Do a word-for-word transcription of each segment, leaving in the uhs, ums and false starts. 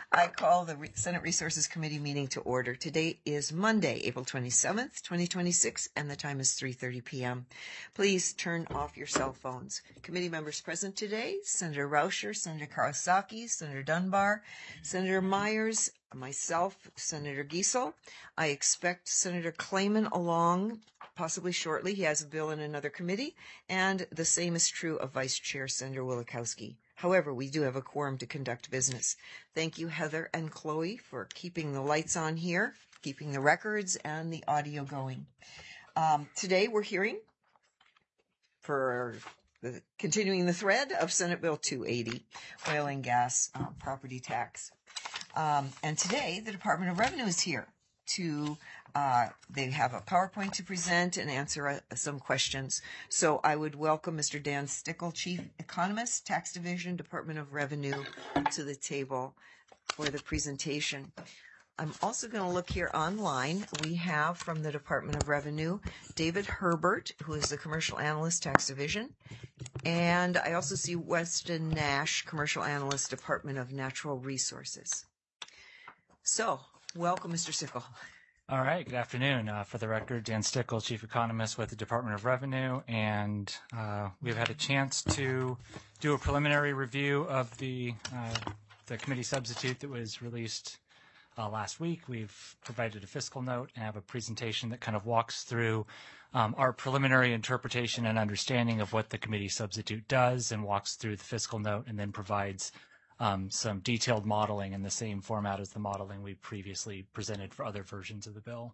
I call the Re- Senate Resources Committee meeting to order. Today is Monday, April twenty-seventh, twenty twenty-six, and the time is three thirty p.m. Please turn off your cell phones. Committee members present today, Senator Rauscher, Senator Kawasaki, Senator Dunbar, Senator Myers, myself, Senator Giesel. I expect Senator Clayman along possibly shortly. He has a bill in another committee, and the same is true of Vice Chair Senator Wielechowski. However, we do have a quorum to conduct business. Thank you, Heather and Chloe, for keeping the lights on here, keeping the records and the audio going. Um, today we're hearing for the, continuing the thread of Senate Bill two eighty, oil and gas uh, property tax. Um, and today the Department of Revenue is here to Uh, they have a PowerPoint to present and answer uh, some questions. So I would welcome Mister Dan Stickle, Chief Economist, Tax Division, Department of Revenue, to the table for the presentation. I'm also going to look here online. We have from the Department of Revenue, David Herbert, who is the Commercial Analyst, Tax Division. And I also see Weston Nash, Commercial Analyst, Department of Natural Resources. So, welcome, Mister Stickle. All right. Good afternoon. Uh, for the record, Dan Stickle, Chief Economist with the Department of Revenue, and uh, we've had a chance to do a preliminary review of the uh, the committee substitute that was released uh, last week. We've provided a fiscal note and have a presentation that kind of walks through um, our preliminary interpretation and understanding of what the committee substitute does, and walks through the fiscal note, and then provides Um, some detailed modeling in the same format as the modeling we previously presented for other versions of the bill.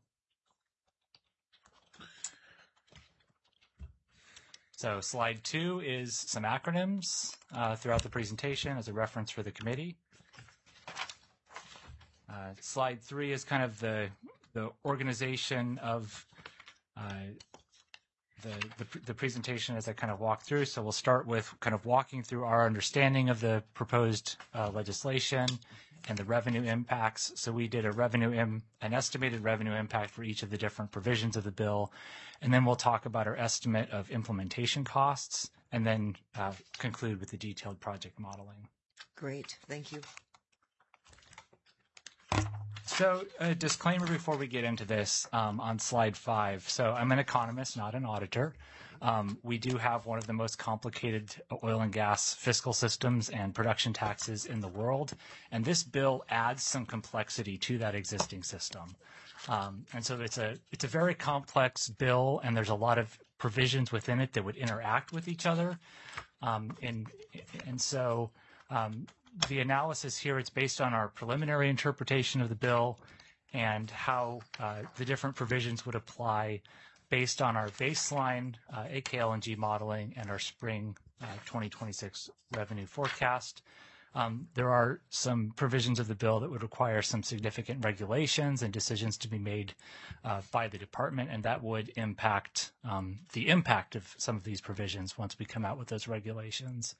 So slide two is some acronyms uh, throughout the presentation as a reference for the committee. Uh, slide three is kind of the, the organization of uh, The, the, the presentation as I kind of walk through. So we'll start with kind of walking through our understanding of the proposed uh, legislation and the revenue impacts. So we did a revenue im, an estimated revenue impact for each of the different provisions of the bill. And then we'll talk about our estimate of implementation costs, and then uh, conclude with the detailed project modeling. Great. Thank you. So a disclaimer before we get into this um, on slide five. So I'm an economist, not an auditor. Um, we do have one of the most complicated oil and gas fiscal systems and production taxes in the world. And this bill adds some complexity to that existing system. Um, and so it's a, it's a very complex bill, and there's a lot of provisions within it that would interact with each other. Um, and, and so um, the analysis here, it's based on our preliminary interpretation of the bill and how uh, the different provisions would apply based on our baseline uh, A K L N G modeling and our spring uh, twenty twenty-six revenue forecast. Um, there are some provisions of the bill that would require some significant regulations and decisions to be made uh, by the department, and that would impact um, the impact of some of these provisions once we come out with those regulations.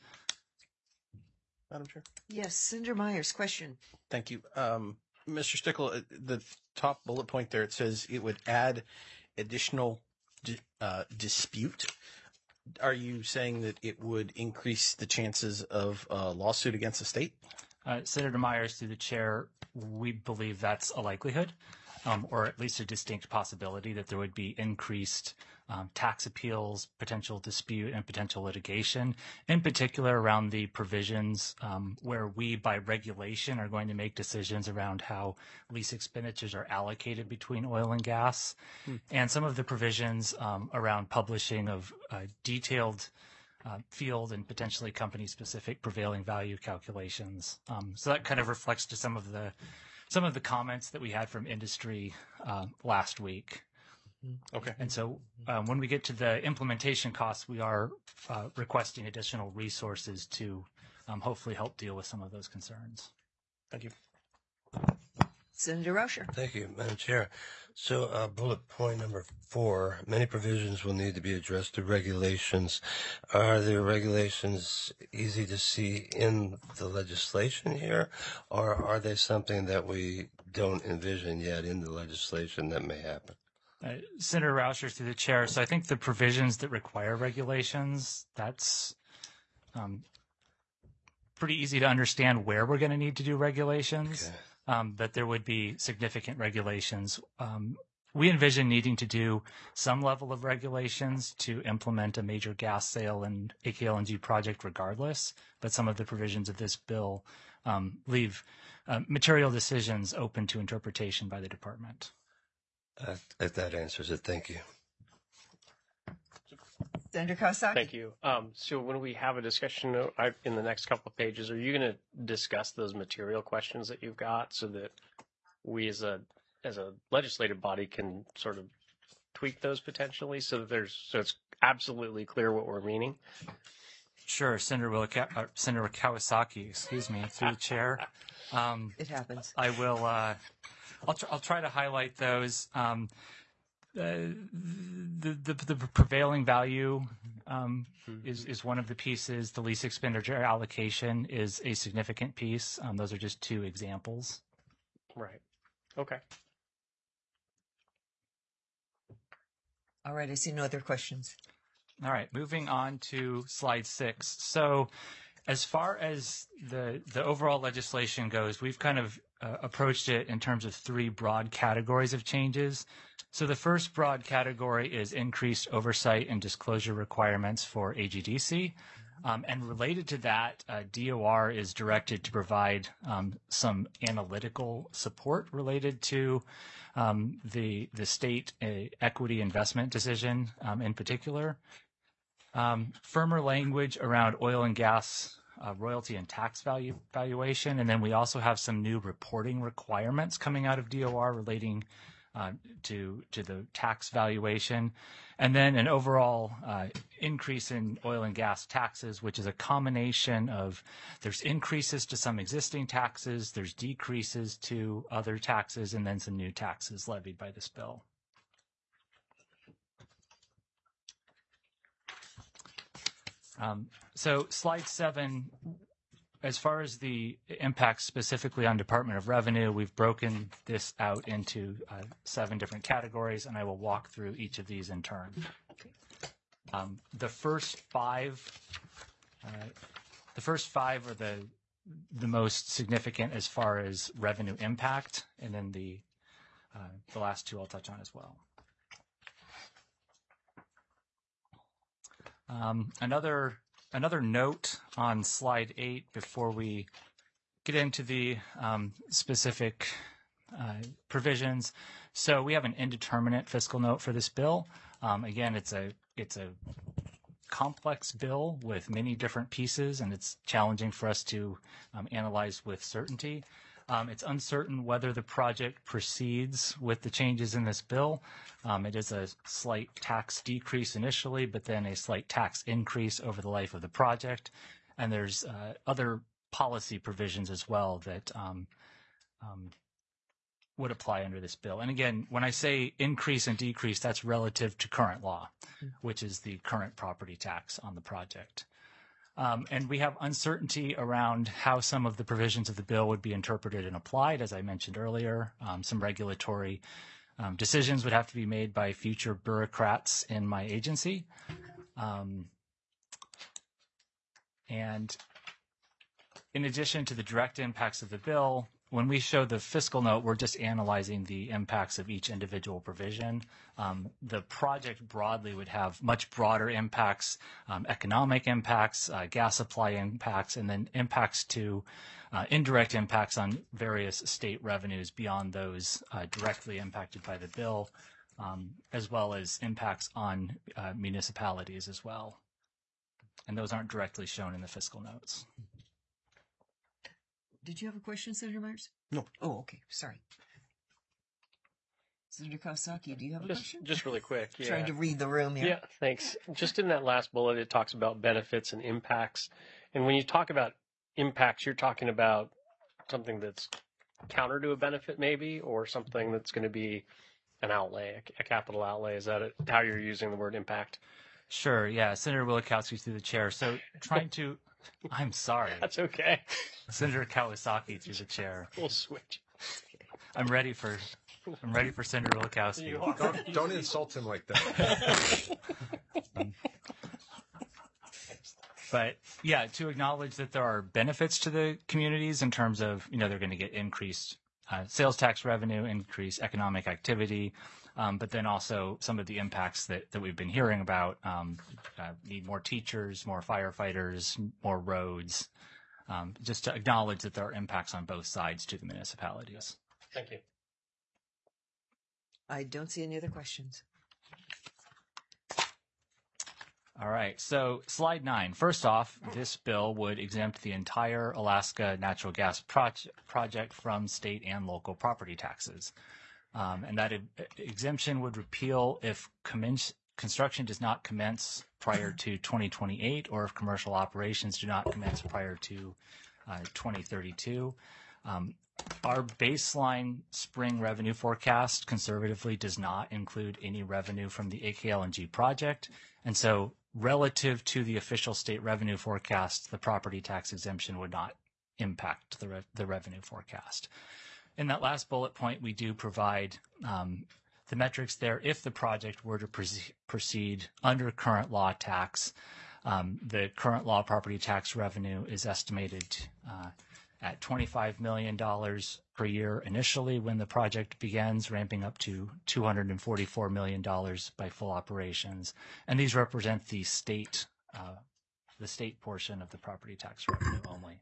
Madam Chair? Yes, Senator Myers, question. Thank you. Um, Mister Stickle, the top bullet point there, it says it would add additional di- uh, dispute. Are you saying that it would increase the chances of a lawsuit against the state? Uh, Senator Myers, through the chair, we believe that's a likelihood, um, or at least a distinct possibility that there would be increased um, tax appeals, potential dispute, and potential litigation, in particular around the provisions um, where we, by regulation, are going to make decisions around how lease expenditures are allocated between oil and gas, hmm. and some of the provisions um, around publishing of uh, detailed Uh, field and potentially company-specific prevailing value calculations. Um, so that kind of reflects to some of the some of the comments that we had from industry uh, last week. Okay. And so um, when we get to the implementation costs, we are uh, requesting additional resources to um, hopefully help deal with some of those concerns. Thank you. Senator Rauscher. Thank you, Madam Chair. So uh, bullet point number four, many provisions will need to be addressed through regulations. Are the regulations easy to see in the legislation here, or are they something that we don't envision yet in the legislation that may happen? Uh, Senator Rauscher, through the chair. So I think the provisions that require regulations, that's um, pretty easy to understand where we're going to need to do regulations, Okay. um, but there would be significant regulations. Um, we envision needing to do some level of regulations to implement a major gas sale and A K L N G project regardless, but some of the provisions of this bill um, leave uh, material decisions open to interpretation by the department. Uh, if that answers it, thank you. Senator Kawasaki? Thank you. Um, so when we have a discussion uh, I, in the next couple of pages, are you going to discuss those material questions that you've got so that we as a as a legislative body can sort of tweak those potentially so that there's so it's absolutely clear what we're meaning? Sure, Senator, Willika, uh, Senator Kawasaki, excuse me, through the chair. Um, It happens. I will. Uh, I'll, tr- I'll try to highlight those. Um, uh, the, the the prevailing value um, is is one of the pieces. The lease expenditure allocation is a significant piece. Um, those are just two examples. Right. Okay. All right, I see no other questions. All right, moving on to slide six. So, as far as the the overall legislation goes, we've kind of uh, approached it in terms of three broad categories of changes. So the first broad category is increased oversight and disclosure requirements for A G D C. Um, and related to that, uh, D O R is directed to provide um, some analytical support related to um, the the state uh, equity investment decision um, in particular. Um, firmer language around oil and gas uh, royalty and tax value valuation, and then we also have some new reporting requirements coming out of D O R relating uh, to to the tax valuation, and then an overall uh, increase in oil and gas taxes, which is a combination of there's increases to some existing taxes, there's decreases to other taxes, and then some new taxes levied by this bill. Um, so slide seven, as far as the impacts specifically on Department of Revenue, we've broken this out into uh, seven different categories, and I will walk through each of these in turn. Um, the first five, uh, the first five are the the most significant as far as revenue impact, and then the uh, the last two I'll touch on as well. Um, another another note on slide eight before we get into the um, specific uh, provisions. So we have an indeterminate fiscal note for this bill. Um, again, it's a it's a complex bill with many different pieces, and it's challenging for us to um, analyze with certainty. Um, it's uncertain whether the project proceeds with the changes in this bill. Um, it is a slight tax decrease initially, but then a slight tax increase over the life of the project. And there's uh, other policy provisions as well that um, um, would apply under this bill. And again, when I say increase and decrease, that's relative to current law, which is the current property tax on the project. Um, and we have uncertainty around how some of the provisions of the bill would be interpreted and applied, as I mentioned earlier. Um, some regulatory um, decisions would have to be made by future bureaucrats in my agency. Um, and in addition to the direct impacts of the bill, when we show the fiscal note, we're just analyzing the impacts of each individual provision. Um, the project broadly would have much broader impacts, um, economic impacts, uh, gas supply impacts, and then impacts to uh, indirect impacts on various state revenues beyond those uh, directly impacted by the bill, um, as well as impacts on uh, municipalities as well. And those aren't directly shown in the fiscal notes. Did you have a question, Senator Myers? No. Oh, okay. Sorry. Senator Kawasaki, do you have a Just, question? just really quick. Yeah. Trying to read the room here. Yeah, thanks. Just in that last bullet, it talks about benefits and impacts. And when you talk about impacts, you're talking about something that's counter to a benefit maybe, or something that's going to be an outlay, a, a capital outlay. Is that it, how you're using the word impact? Sure, yeah. Senator Wilikowski through the chair. So trying to, I'm sorry. That's okay. Senator Kawasaki through the chair. We'll switch. I'm ready for, I'm ready for Senator Wilikowski. You are. Don't, don't insult him like that. but yeah, to acknowledge that there are benefits to the communities in terms of, you know, they're going to get increased uh, sales tax revenue, increased economic activity, um, but then also some of the impacts that, that we've been hearing about, um, uh, need more teachers, more firefighters, more roads, um, just to acknowledge that there are impacts on both sides to the municipalities. Thank you. I don't see any other questions. All right, so slide nine. First off, this bill would exempt the entire Alaska natural gas proj- project from state and local property taxes. Um, and that e- exemption would repeal if commence, construction does not commence prior to twenty twenty-eight or if commercial operations do not commence prior to uh, twenty thirty-two. Um, our baseline spring revenue forecast conservatively does not include any revenue from the A K L N G project. And so relative to the official state revenue forecast, the property tax exemption would not impact the, re- the revenue forecast. In that last bullet point, we do provide um, the metrics there. If the project were to pre- proceed under current law tax, um, the current law property tax revenue is estimated uh, at twenty-five million dollars per year initially when the project begins, ramping up to two hundred forty-four million dollars by full operations. And these represent the state, uh, the state portion of the property tax revenue only.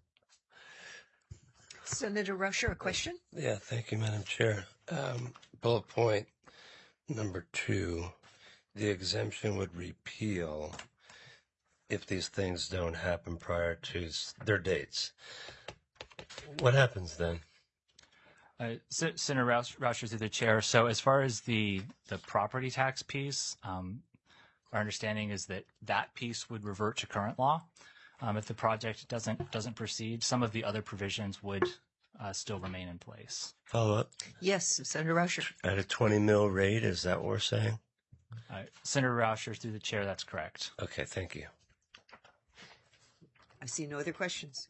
Senator Rauscher, a question? Yeah, thank you, Madam Chair. Um, bullet point number two, the exemption would repeal if these things don't happen prior to s- their dates. What happens then? Uh, Se- Senator Raus- Rauscher through the chair. So as far as the, the property tax piece, um, our understanding is that that piece would revert to current law. Um, if the project doesn't doesn't proceed, some of the other provisions would uh, still remain in place. Follow up Yes, Senator Rauscher. at a twenty mil rate. Is that what we're saying? Uh, Senator Rauscher through the chair, that's correct. Okay, thank you. I see no other questions.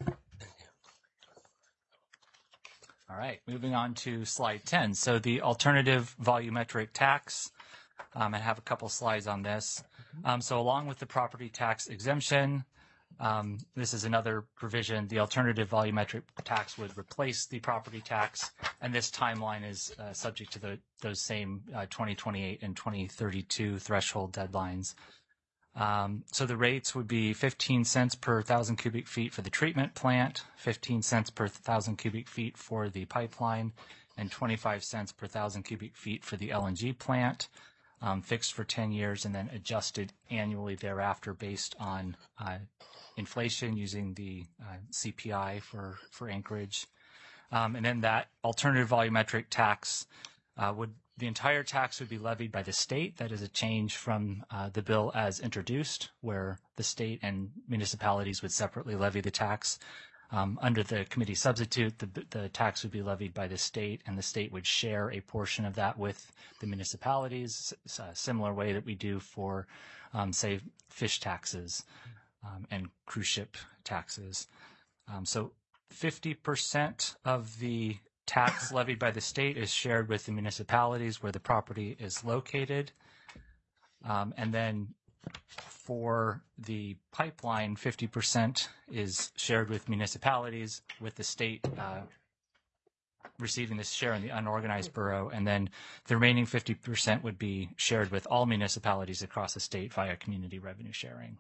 All right, moving on to slide ten. So the alternative volumetric tax, um, I have a couple slides on this. Um, so along with the property tax exemption, um, this is another provision. The alternative volumetric tax would replace the property tax, and this timeline is uh, subject to the, those same uh, twenty twenty-eight and twenty thirty-two threshold deadlines. Um, so the rates would be fifteen cents per thousand cubic feet for the treatment plant, fifteen cents per thousand cubic feet for the pipeline, and twenty-five cents per thousand cubic feet for the L N G plant, um, fixed for ten years and then adjusted annually thereafter based on uh, inflation using the uh, C P I for, for Anchorage. Um, and then that alternative volumetric tax uh, would the entire tax would be levied by the state. That is a change from uh, the bill as introduced, where the state and municipalities would separately levy the tax. Um, under the committee substitute, the, the tax would be levied by the state, and the state would share a portion of that with the municipalities, a similar way that we do for, um, say, fish taxes um, and cruise ship taxes. Um, so fifty percent of the tax levied by the state is shared with the municipalities where the property is located. Um, and then for the pipeline, fifty percent is shared with municipalities, with the state uh, receiving this share in the unorganized borough. And then the remaining fifty percent would be shared with all municipalities across the state via community revenue sharing.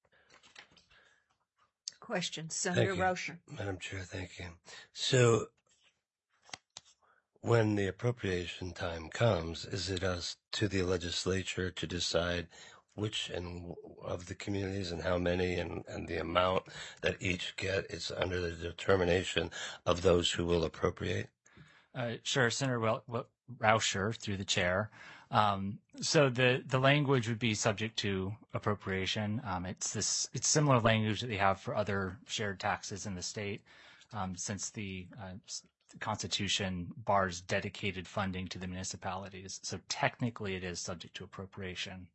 Question, Senator Thank you. Rauscher. Madam Chair, thank you. So when the appropriation time comes, is it us to the legislature to decide which and of the communities and how many and, and the amount that each get is under the determination of those who will appropriate? Uh, sure, Senator Wel- Wel- Rauscher through the chair. Um, so the, the language would be subject to appropriation. Um, it's this it's similar language that they have for other shared taxes in the state, um, since the uh, the Constitution bars dedicated funding to the municipalities. So technically it is subject to appropriation.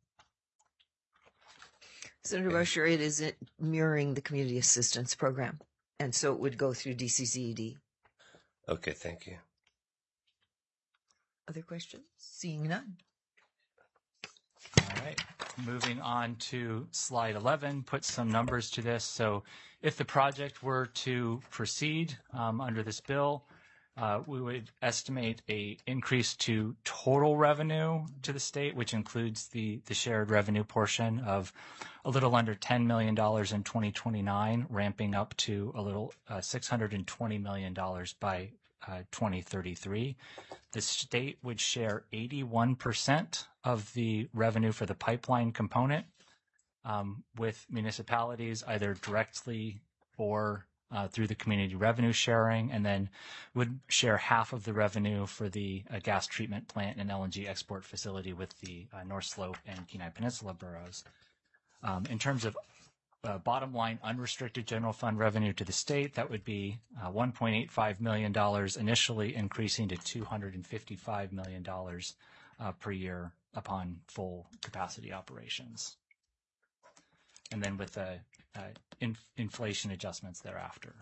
Senator Rauscher, it is it mirroring the community assistance program, and so it would go through D C C E D. Okay, thank you. Other questions? Seeing none. All right. moving on to slide eleven, put some numbers to this. So if the project were to proceed um, under this bill, uh, we would estimate a increase to total revenue to the state, which includes the, the shared revenue portion of a little under ten million dollars in twenty twenty-nine, ramping up to a little uh, six hundred twenty million dollars by uh, twenty thirty-three. The state would share eighty-one percent of the revenue for the pipeline component um, with municipalities, either directly or uh, through the community revenue sharing, and then would share half of the revenue for the uh, gas treatment plant and L N G export facility with the uh, North Slope and Kenai Peninsula boroughs. Um, in terms of uh, bottom line unrestricted general fund revenue to the state, that would be uh, one point eight five million dollars initially, increasing to two hundred fifty-five million dollars uh, per year upon full capacity operations. And then with the uh, in, inflation adjustments thereafter.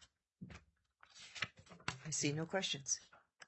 I see no questions.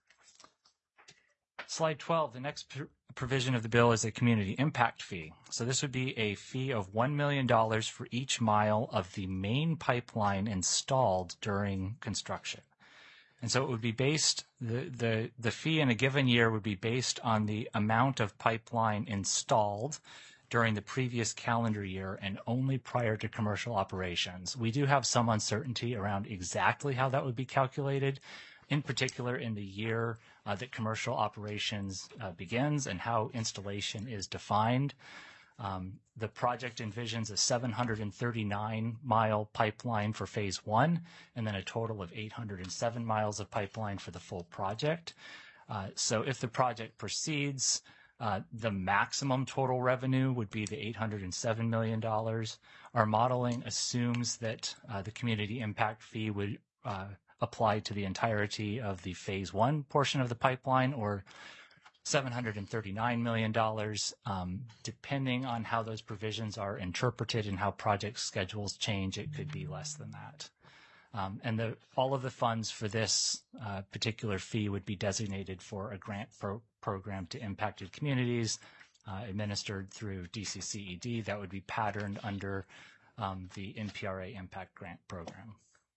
Slide twelve, the next pr- provision of the bill is a community impact fee. So this would be a fee of one million dollars for each mile of the main pipeline installed during construction. And so it would be based, the, the, the fee in a given year would be based on the amount of pipeline installed during the previous calendar year and only prior to commercial operations. We do have some uncertainty around exactly how that would be calculated, in particular in the year uh, that commercial operations uh, begins and how installation is defined. Um, the project envisions a seven hundred thirty-nine mile pipeline for phase one, and then a total of eight hundred seven miles of pipeline for the full project. Uh, so if the project proceeds, uh, the maximum total revenue would be the eight hundred seven million dollars. Our modeling assumes that uh, the community impact fee would uh, apply to the entirety of the phase one portion of the pipeline, or seven hundred thirty-nine million dollars. Um, depending on how those provisions are interpreted and how project schedules change, it could be less than that. Um, and the, all of the funds for this uh, particular fee would be designated for a grant pro- program to impacted communities uh, administered through D C C E D that would be patterned under um, the N P R A Impact Grant Program.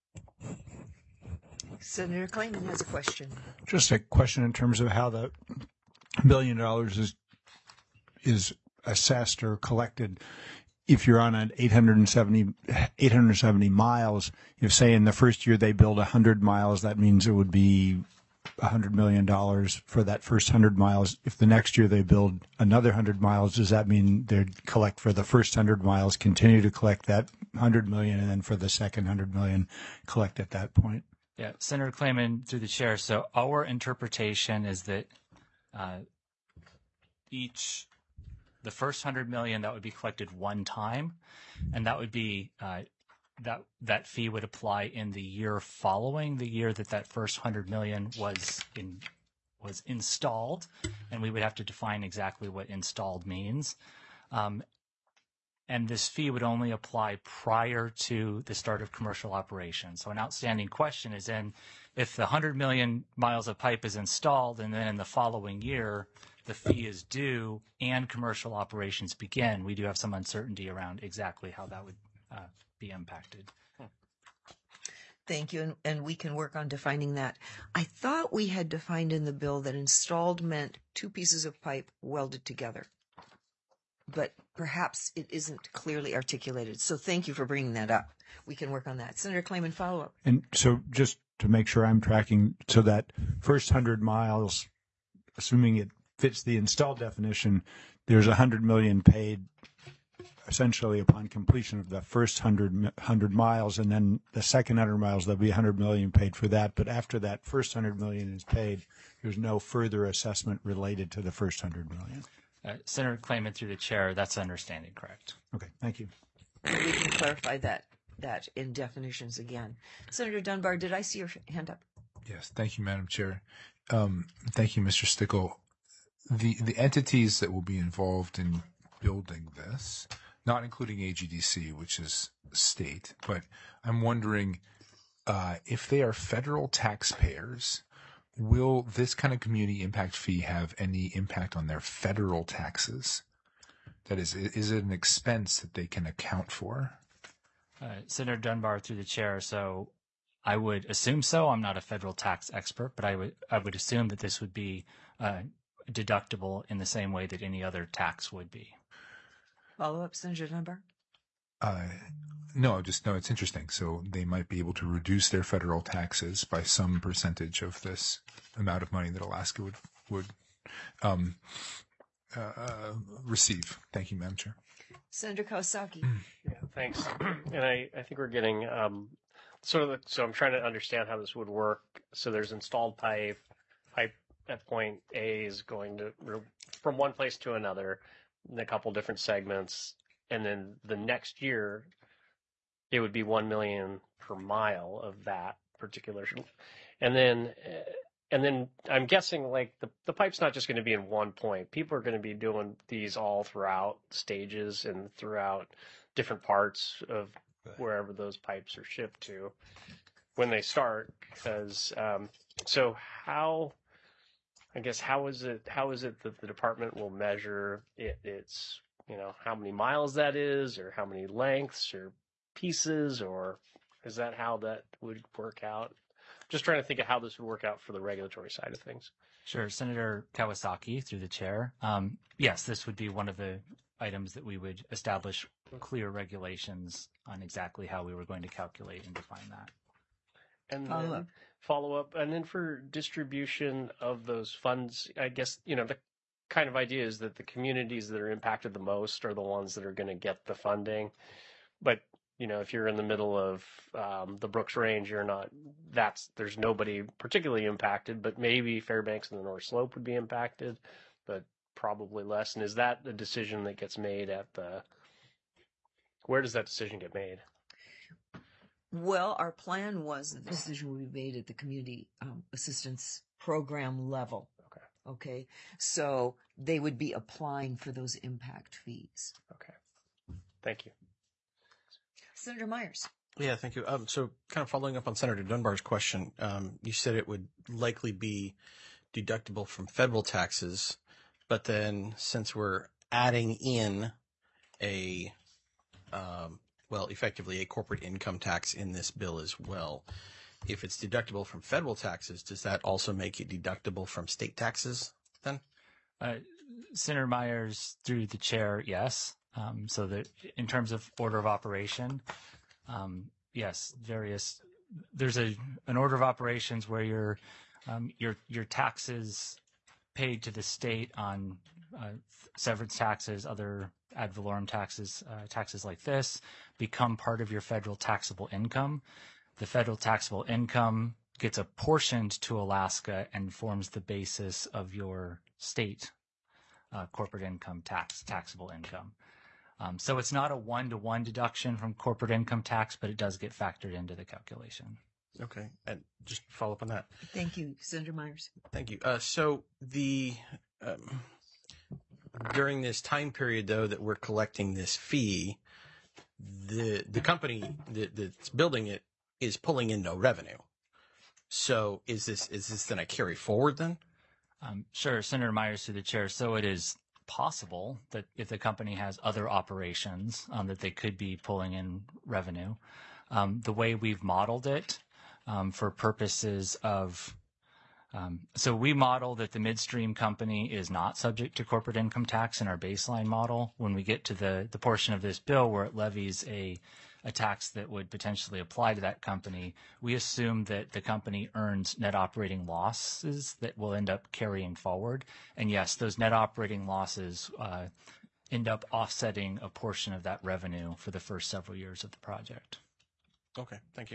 Senator Klayman has a question. Just a question in terms of how the billion dollars is is assessed or collected. If you're on an eight hundred seventy miles, if say in the first year they build one hundred miles, that means it would be one hundred million dollars for that first one hundred miles. If the next year they build another one hundred miles, does that mean they'd collect for the first one hundred miles, continue to collect that one hundred million, and then for the second one hundred million, collect at that point? Yeah, Senator Klayman, through the chair. So our interpretation is that uh, each, the first one hundred million, that would be collected one time, and that would be uh, that that fee would apply in the year following the year that that first one hundred million was in was installed, and we would have to define exactly what installed means. Um, and this fee would only apply prior to the start of commercial operations. So an outstanding question is then, if the one hundred million miles of pipe is installed and then in the following year the fee is due and commercial operations begin, we do have some uncertainty around exactly how that would uh, be impacted. Thank you, and, and we can work on defining that. I thought we had defined in the bill that installed meant two pieces of pipe welded together, but perhaps it isn't clearly articulated. So thank you for bringing that up. We can work on that. Senator Klayman, follow up. And so just to make sure I'm tracking, so that first one hundred miles, assuming it fits the installed definition, there's one hundred million paid essentially upon completion of the first one hundred, one hundred miles, and then the second one hundred miles, there'll be one hundred million paid for that. But after that first one hundred million is paid, there's no further assessment related to the first one hundred million. Uh, Senator Klayman, through the chair, that's understanding correct. Okay, thank you. And we can clarify that that in definitions again. Senator Dunbar, did I see your hand up? Yes, thank you, Madam Chair. Um, thank you, Mister Stickle. The the entities that will be involved in building this, not including A G D C, which is state, but I'm wondering uh, if they are federal taxpayers, will this kind of community impact fee have any impact on their federal taxes? That is, i- is it an expense that they can account for? Uh, Senator Dunbar through the chair. So I would assume so. I'm not a federal tax expert, but I would I would assume that this would be uh, deductible in the same way that any other tax would be. Follow up, Senator Dunbar? Uh, no, just no. It's interesting. So they might be able to reduce their federal taxes by some percentage of this amount of money that Alaska would would um, uh, receive. Thank you, Madam Chair. Senator Kawasaki? Yeah, thanks. And I, I think we're getting um, sort of the, so I'm trying to understand how this would work. So there's installed pipe. Pipe at point A is going to from one place to another in a couple different segments, and then the next year it would be one million per mile of that particular, and then. Uh, And then I'm guessing like the, the pipe's not just going to be in one point. People are going to be doing these all throughout stages and throughout different parts of wherever those pipes are shipped to when they start. Because um, so how, I guess how is it how is it that the department will measure it? It's you know how many miles that is, or how many lengths or pieces, or is that how that would work out? Just trying to think of how this would work out for the regulatory side of things. Sure. Senator Kawasaki, through the chair. Um, yes, this would be one of the items that we would establish clear regulations on exactly how we were going to calculate and define that. And Follow then up. follow up. And then for distribution of those funds, I guess, you know, the kind of idea is that the communities that are impacted the most are the ones that are going to get the funding. But you know, if you're in the middle of um, the Brooks Range, you're not, that's, there's nobody particularly impacted, but maybe Fairbanks and the North Slope would be impacted, but probably less. And is that the decision that gets made at the, where does that decision get made? Well, our plan was that the decision would be made at the community um, assistance program level. Okay. Okay. So they would be applying for those impact fees. Okay. Thank you. Senator Myers? Yeah, thank you. Um, so kind of following up on Senator Dunbar's question, um, you said it would likely be deductible from federal taxes, but then since we're adding in a, um, well, effectively a corporate income tax in this bill as well, if it's deductible from federal taxes, does that also make it deductible from state taxes then? Uh, Senator Myers, through the chair, yes. Um, so that in terms of order of operation, um, yes, various. There's a an order of operations where your um, your your taxes paid to the state on uh, severance taxes, other ad valorem taxes, uh, taxes like this, become part of your federal taxable income. The federal taxable income gets apportioned to Alaska and forms the basis of your state uh, corporate income tax, taxable income. Um, so it's not a one-to-one deduction from corporate income tax, but it does get factored into the calculation. Okay. And just follow up on that. Thank you, Senator Myers. Thank you. Uh, so the um, during this time period, though, that we're collecting this fee, the the company that, that's building it is pulling in no revenue. So is this is this then a carry forward then? Um, sure, Senator Myers through the chair. So it is possible that if the company has other operations, um, that they could be pulling in revenue. Um, the way we've modeled it um, for purposes of Um, so we model that the midstream company is not subject to corporate income tax in our baseline model. When we get to the, the portion of this bill where it levies a, a tax that would potentially apply to that company, we assume that the company earns net operating losses that will end up carrying forward. And yes, those net operating losses uh, end up offsetting a portion of that revenue for the first several years of the project. Okay, thank you.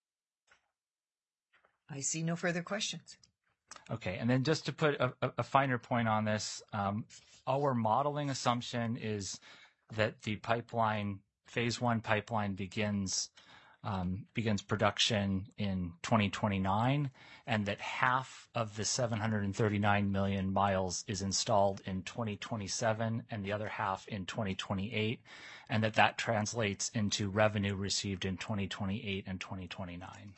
I see no further questions. Okay, and then just to put a, a finer point on this, um, our modeling assumption is that the pipeline, phase one pipeline begins um, begins production in twenty twenty-nine, and that half of the seven hundred thirty-nine million miles is installed in twenty twenty-seven and the other half in twenty twenty-eight, and that that translates into revenue received in twenty twenty-eight and twenty twenty-nine.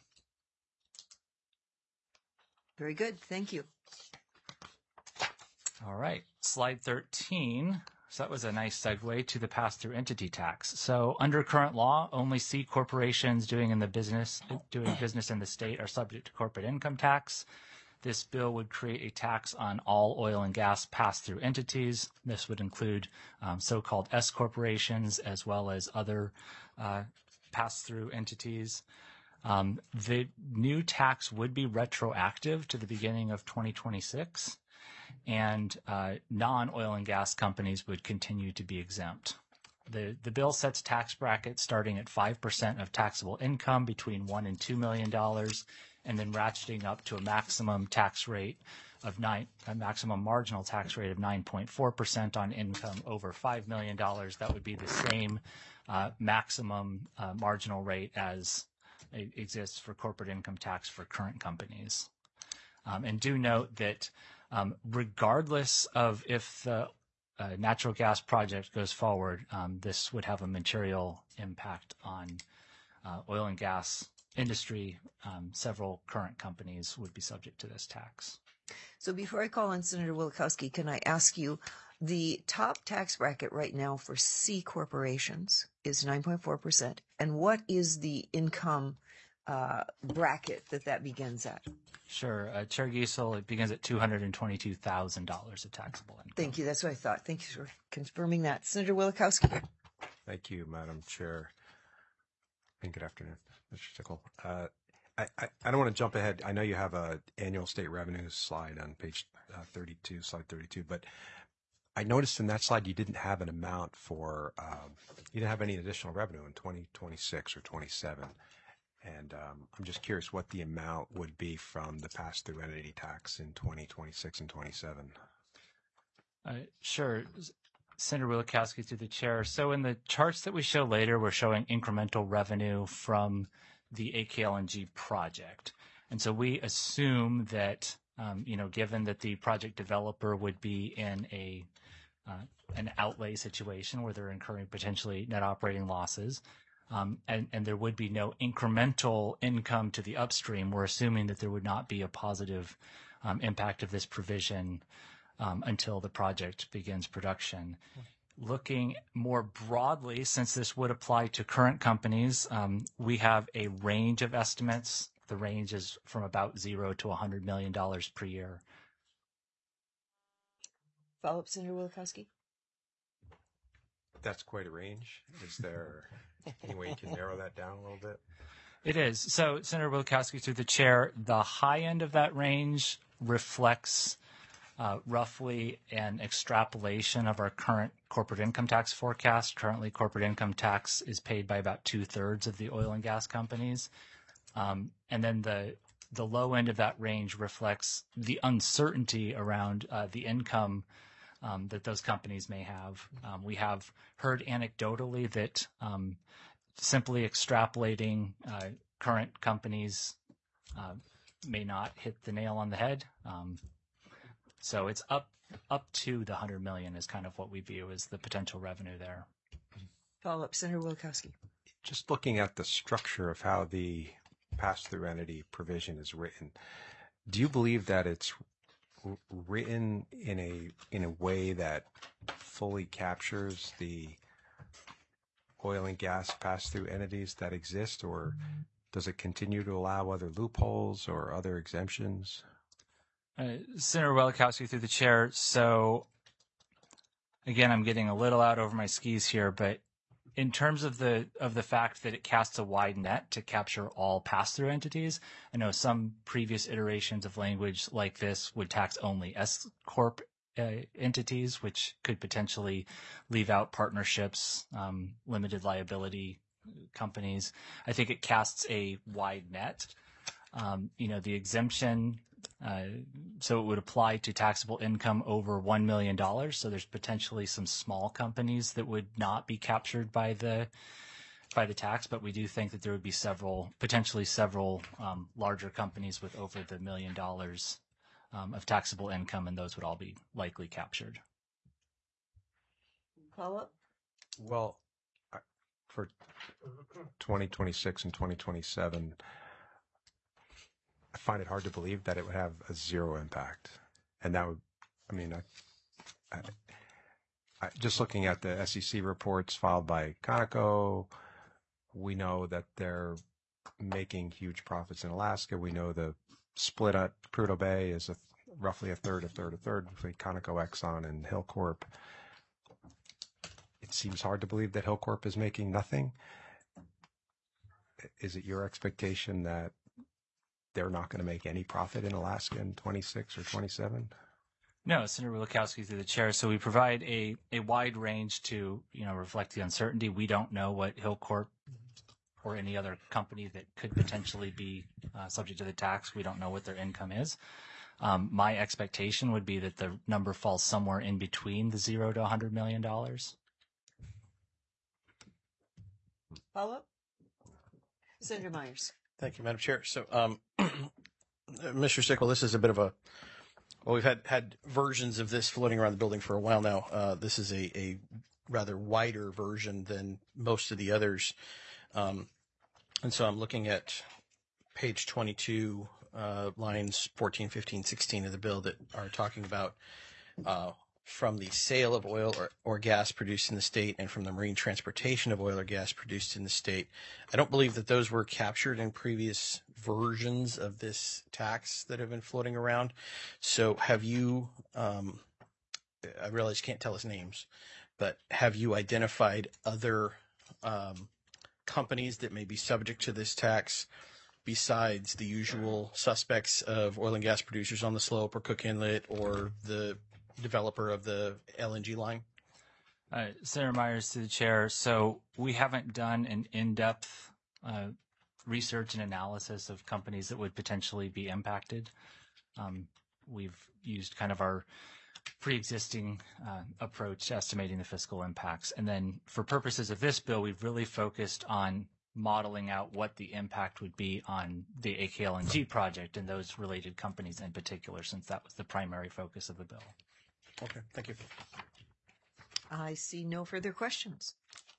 Very good. Thank you. All right. Slide thirteen So that was a nice segue to the pass-through entity tax. So under current law, only C corporations doing in the business doing business in the state are subject to corporate income tax. This bill would create a tax on all oil and gas pass-through entities. This would include um, so-called S corporations as well as other uh, pass-through entities. Um, the new tax would be retroactive to the beginning of twenty twenty-six, and uh, non-oil and gas companies would continue to be exempt. The, the bill sets tax brackets starting at five percent of taxable income between one and two million dollars, and then ratcheting up to a maximum tax rate of nine, a maximum marginal tax rate of nine point four percent on income over five million dollars. That would be the same uh, maximum uh, marginal rate as it exists for corporate income tax for current companies. Um, and do note that um, regardless of if the uh, natural gas project goes forward, um, this would have a material impact on uh, oil and gas industry. Um, several current companies would be subject to this tax. So before I call on Senator Wielkowski, can I ask you, the top tax bracket right now for C corporations is nine point four percent. And what is the income uh, bracket that that begins at? Sure. Uh, Chair Giesel, it begins at two hundred twenty-two thousand dollars of taxable income. Thank you. That's what I thought. Thank you for confirming that. Senator Wielkowski. Thank you, Madam Chair. And good afternoon, Mister Stickle. Uh, I, I, I don't want to jump ahead. I know you have a annual state revenue slide on page uh, thirty-two, slide thirty-two, but I noticed in that slide you didn't have an amount for, um, you didn't have any additional revenue in twenty twenty-six or twenty-seven. And um, I'm just curious what the amount would be from the pass-through entity tax in twenty twenty-six and twenty-seven. Uh, sure. Senator Wielkowski through the chair. So in the charts that we show later, we're showing incremental revenue from the A K L N G project. And so we assume that, um, you know, given that the project developer would be in a uh, an outlay situation where they're incurring potentially net operating losses, um, and, and there would be no incremental income to the upstream, we're assuming that there would not be a positive um, impact of this provision um, until the project begins production. Looking more broadly, since this would apply to current companies, um, we have a range of estimates. The range is from about zero to one hundred million dollars per year. Follow-up, Senator Wielkowski. That's quite a range. Is there any way you can narrow that down a little bit? It is. So, Senator Wielkowski, through the chair, the high end of that range reflects uh, roughly an extrapolation of our current corporate income tax forecast. Currently, corporate income tax is paid by about two-thirds of the oil and gas companies. Um, and then the the low end of that range reflects the uncertainty around uh, the income um, that those companies may have. Um, we have heard anecdotally that um, simply extrapolating uh, current companies uh, may not hit the nail on the head. Um, so it's up up to the one hundred million dollars is kind of what we view as the potential revenue there. Follow-up, Senator Wielkowski. Just looking at the structure of how the pass-through entity provision is written, do you believe that it's w- written in a in a way that fully captures the oil and gas pass-through entities that exist, or does it continue to allow other loopholes or other exemptions? Uh, Senator Wielkowski through the chair. So again, I'm getting a little out over my skis here, but in terms of the of the fact that it casts a wide net to capture all pass-through entities, I know some previous iterations of language like this would tax only S corp uh, entities, which could potentially leave out partnerships, um, limited liability companies. I think it casts a wide net. Um, you know, the exemption, uh, so it would apply to taxable income over one million dollars. So there's potentially some small companies that would not be captured by the by the tax, but we do think that there would be several, potentially several um, larger companies with over the million dollars um, of taxable income, and those would all be likely captured. Follow-up? Well, I- for twenty twenty-six and twenty twenty-seven, I find it hard to believe that it would have a zero impact. And that would, I mean, I, I, I- just looking at the S E C reports filed by Conoco, we know that they're making huge profits in Alaska. We know the split at Prudhoe Bay is a, roughly a third, a third, a third between Conoco, Exxon, and Hillcorp. It seems hard to believe that Hillcorp is making nothing. Is it your expectation that they're not going to make any profit in Alaska in twenty-six or twenty-seven? No, Senator Wielkowski through the chair. So we provide a, a wide range to, you know, reflect the uncertainty. We don't know what Hillcorp or any other company that could potentially be uh, subject to the tax. We don't know what their income is. Um, my expectation would be that the number falls somewhere in between the zero to one hundred million dollars. Follow up? Senator Myers. Thank you, Madam Chair. So, um, Mister Stickle, this is a bit of a, well, we've had, had versions of this floating around the building for a while now. Uh, this is a, a rather wider version than most of the others. Um, and so I'm looking at page twenty-two, uh, lines fourteen, fifteen, sixteen of the bill that are talking about, uh, from the sale of oil or, or gas produced in the state and from the marine transportation of oil or gas produced in the state. I don't believe that those were captured in previous versions of this tax that have been floating around. So have you, um, I realize you can't tell us names, but have you identified other um, companies that may be subject to this tax besides the usual suspects of oil and gas producers on the slope or Cook Inlet or the developer of the L N G line? Uh, Senator Myers to the chair. So we haven't done an in-depth uh, research and analysis of companies that would potentially be impacted. Um, we've used kind of our pre-existing uh, approach to estimating the fiscal impacts. And then for purposes of this bill, we've really focused on modeling out what the impact would be on the A K L N G project and those related companies in particular, since that was the primary focus of the bill. Okay, thank you. I see no further questions.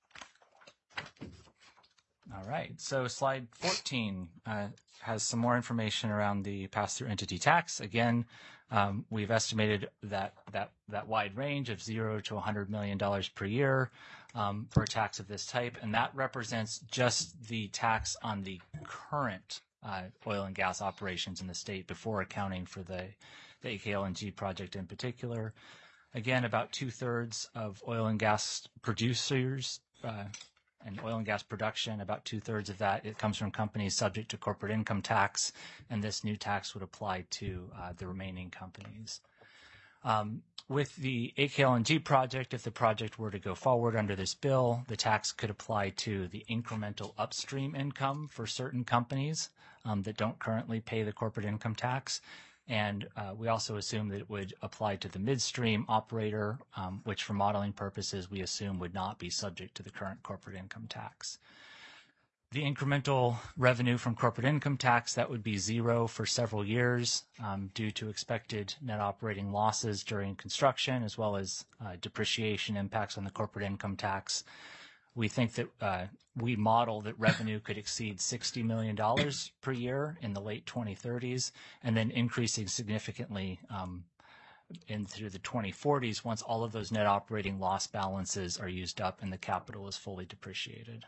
All right. So slide fourteen uh, has some more information around the pass-through entity tax. Again, um, we've estimated that that that wide range of zero to one hundred million dollars per year um, for a tax of this type, and that represents just the tax on the current uh, oil and gas operations in the state before accounting for the, the A K L N G project in particular. Again, about two-thirds of oil and gas producers uh, and oil and gas production, about two-thirds of that, it comes from companies subject to corporate income tax, and this new tax would apply to uh, the remaining companies. Um, with the A K L N G project, if the project were to go forward under this bill, the tax could apply to the incremental upstream income for certain companies um, that don't currently pay the corporate income tax. And uh, we also assume that it would apply to the midstream operator, um, which for modeling purposes we assume would not be subject to the current corporate income tax. The incremental revenue from corporate income tax, that would be zero for several years um, due to expected net operating losses during construction, as well as uh, depreciation impacts on the corporate income tax. We think that uh, we model that revenue could exceed sixty million dollars per year in the late twenty thirties, and then increasing significantly um, in through the twenty forties once all of those net operating loss balances are used up and the capital is fully depreciated.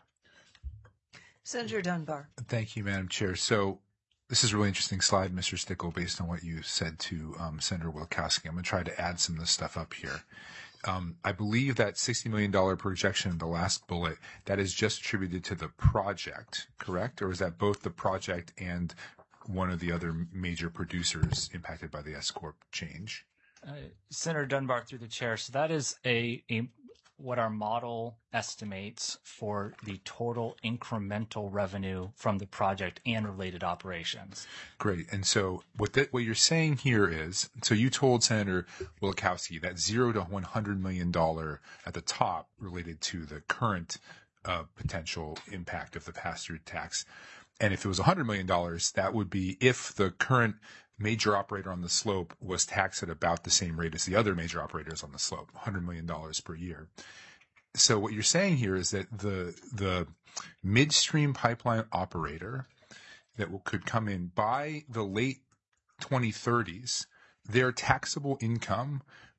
Senator Dunbar. Thank you, Madam Chair. So this is a really interesting slide, Mister Stickle, based on what you said to um, Senator Wielkowski. I'm going to try to add some of this stuff up here. Um, I believe that sixty million dollars projection in the last bullet, that is just attributed to the project, correct? Or is that both the project and one of the other major producers impacted by the S-Corp change? Uh, Senator Dunbar through the chair. So that is a, a what our model estimates for the total incremental revenue from the project and related operations. Great. And so what that, what you're saying here is, so you told Senator Wielkowski that zero to one hundred million dollars at the top related to the current uh, potential impact of the pass-through tax. And if it was one hundred million dollars, that would be if the current major operator on the slope was taxed at about the same rate as the other major operators on the slope, one hundred million dollars per year. So what you're saying here is that the the midstream pipeline operator that will, could come in by the late twenty thirties, their taxable income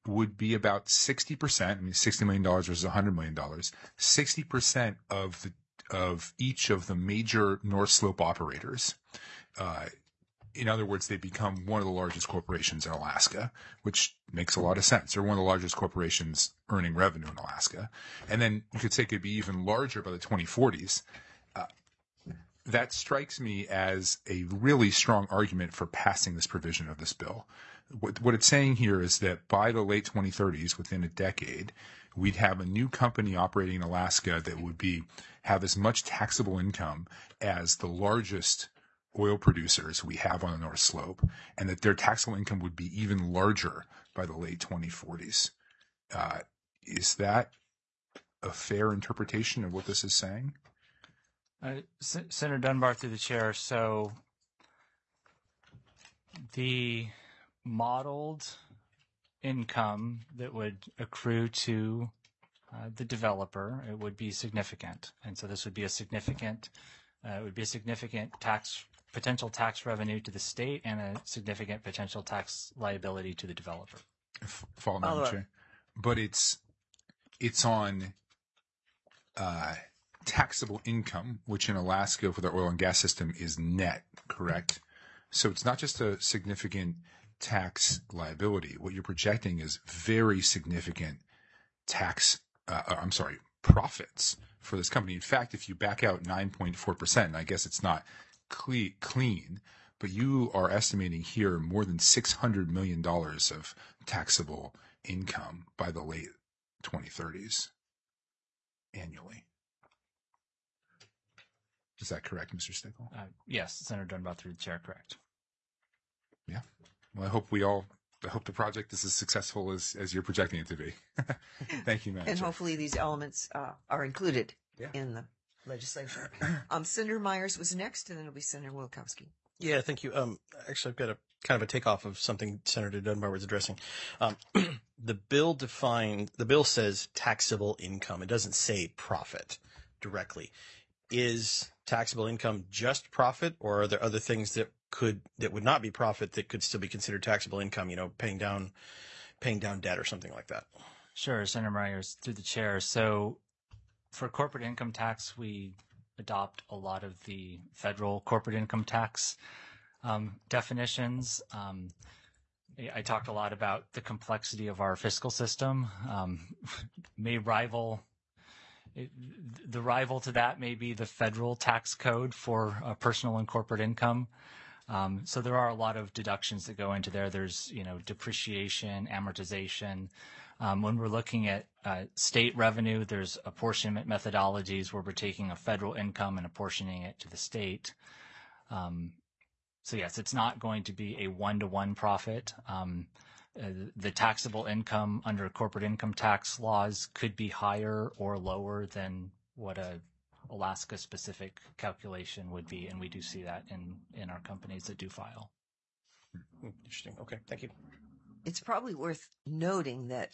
would be about sixty percent. I mean, sixty million dollars versus one hundred million dollars. sixty percent of the of each of the major North Slope operators. Uh, in other words, they become one of the largest corporations in Alaska, which makes a lot of sense. They're one of the largest corporations earning revenue in Alaska. And then you could say it could be even larger by the twenty forties. Uh, that strikes me as a really strong argument for passing this provision of this bill. What, what it's saying here is that by the late twenty thirties, within a decade, we'd have a new company operating in Alaska that would be have as much taxable income as the largest oil producers we have on the North Slope, and that their taxable income would be even larger by the late twenty forties. Uh, is that a fair interpretation of what this is saying? Uh, S- Senator Dunbar through the chair. So the modeled income that would accrue to uh, the developer, it would be significant. And so this would be a significant, uh, it would be a significant tax, potential tax revenue to the state and a significant potential tax liability to the developer. F- Follow, Follow Madam up. Chair. But it's, it's on uh, taxable income, which in Alaska for the oil and gas system is net, correct? So it's not just a significant tax liability. What you're projecting is very significant tax, uh, I'm sorry, profits for this company. In fact, if you back out nine point four percent, and I guess it's not cle- clean, but you are estimating here more than six hundred million dollars of taxable income by the late twenty thirties annually. Is that correct, Mister Stickle? Uh, yes, Senator Dunbar through the chair, correct. Yeah. Well, I hope we all, I hope the project is as successful as, as you're projecting it to be. Thank you, Madam And Chair. hopefully these elements uh, are included Yeah. in the legislation. Um, Senator Myers was next, and then it'll be Senator Wilkowski. Yeah, thank you. Um, actually, I've got a kind of a takeoff of something Senator Dunbar was addressing. Um, the bill defined, the bill says taxable income. It doesn't say profit directly. Is taxable income just profit, or are there other things that could, that would not be profit that could still be considered taxable income, you know, paying down, paying down debt or something like that? Sure, Senator Myers through the chair. So for corporate income tax, we adopt a lot of the federal corporate income tax um, definitions. Um, I talked a lot about the complexity of our fiscal system. Um, may rival it, the rival to that may be the federal tax code for uh, personal and corporate income. Um, so there are a lot of deductions that go into there. There's, you know, depreciation, amortization. Um, when we're looking at uh, state revenue, there's apportionment methodologies where we're taking a federal income and apportioning it to the state. Um, so yes, it's not going to be a one-to-one profit. Um, uh, the taxable income under corporate income tax laws could be higher or lower than what a Alaska-specific calculation would be, and we do see that in, in our companies that do file. Hmm, interesting. Okay, thank you. It's probably worth noting that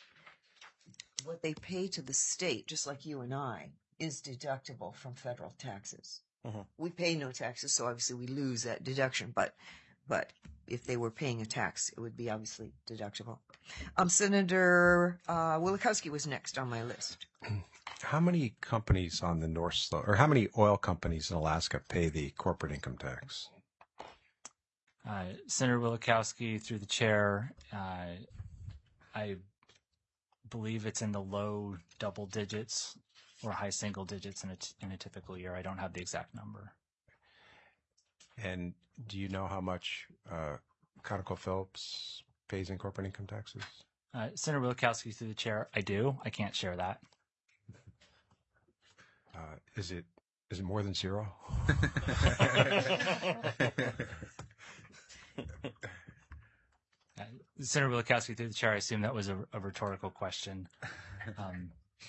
what they pay to the state, just like you and I, is deductible from federal taxes. Mhm. We pay no taxes, so obviously we lose that deduction. But, but if they were paying a tax, it would be obviously deductible. Um, Senator uh, Wilkowski was next on my list. How many companies on the North Slope, or how many oil companies in Alaska pay the corporate income tax? Uh, Senator Wilkowski, through the chair, uh, I believe it's in the low double digits or high single digits in a, t- in a typical year. I don't have the exact number. And do you know how much uh, ConocoPhillips pays in corporate income taxes? Uh, Senator Wilkowski, through the chair, I do. I can't share that. Uh, is it is it more than zero? Uh, Senator Wilkowski, through the chair, I assume that was a, a rhetorical question. Um,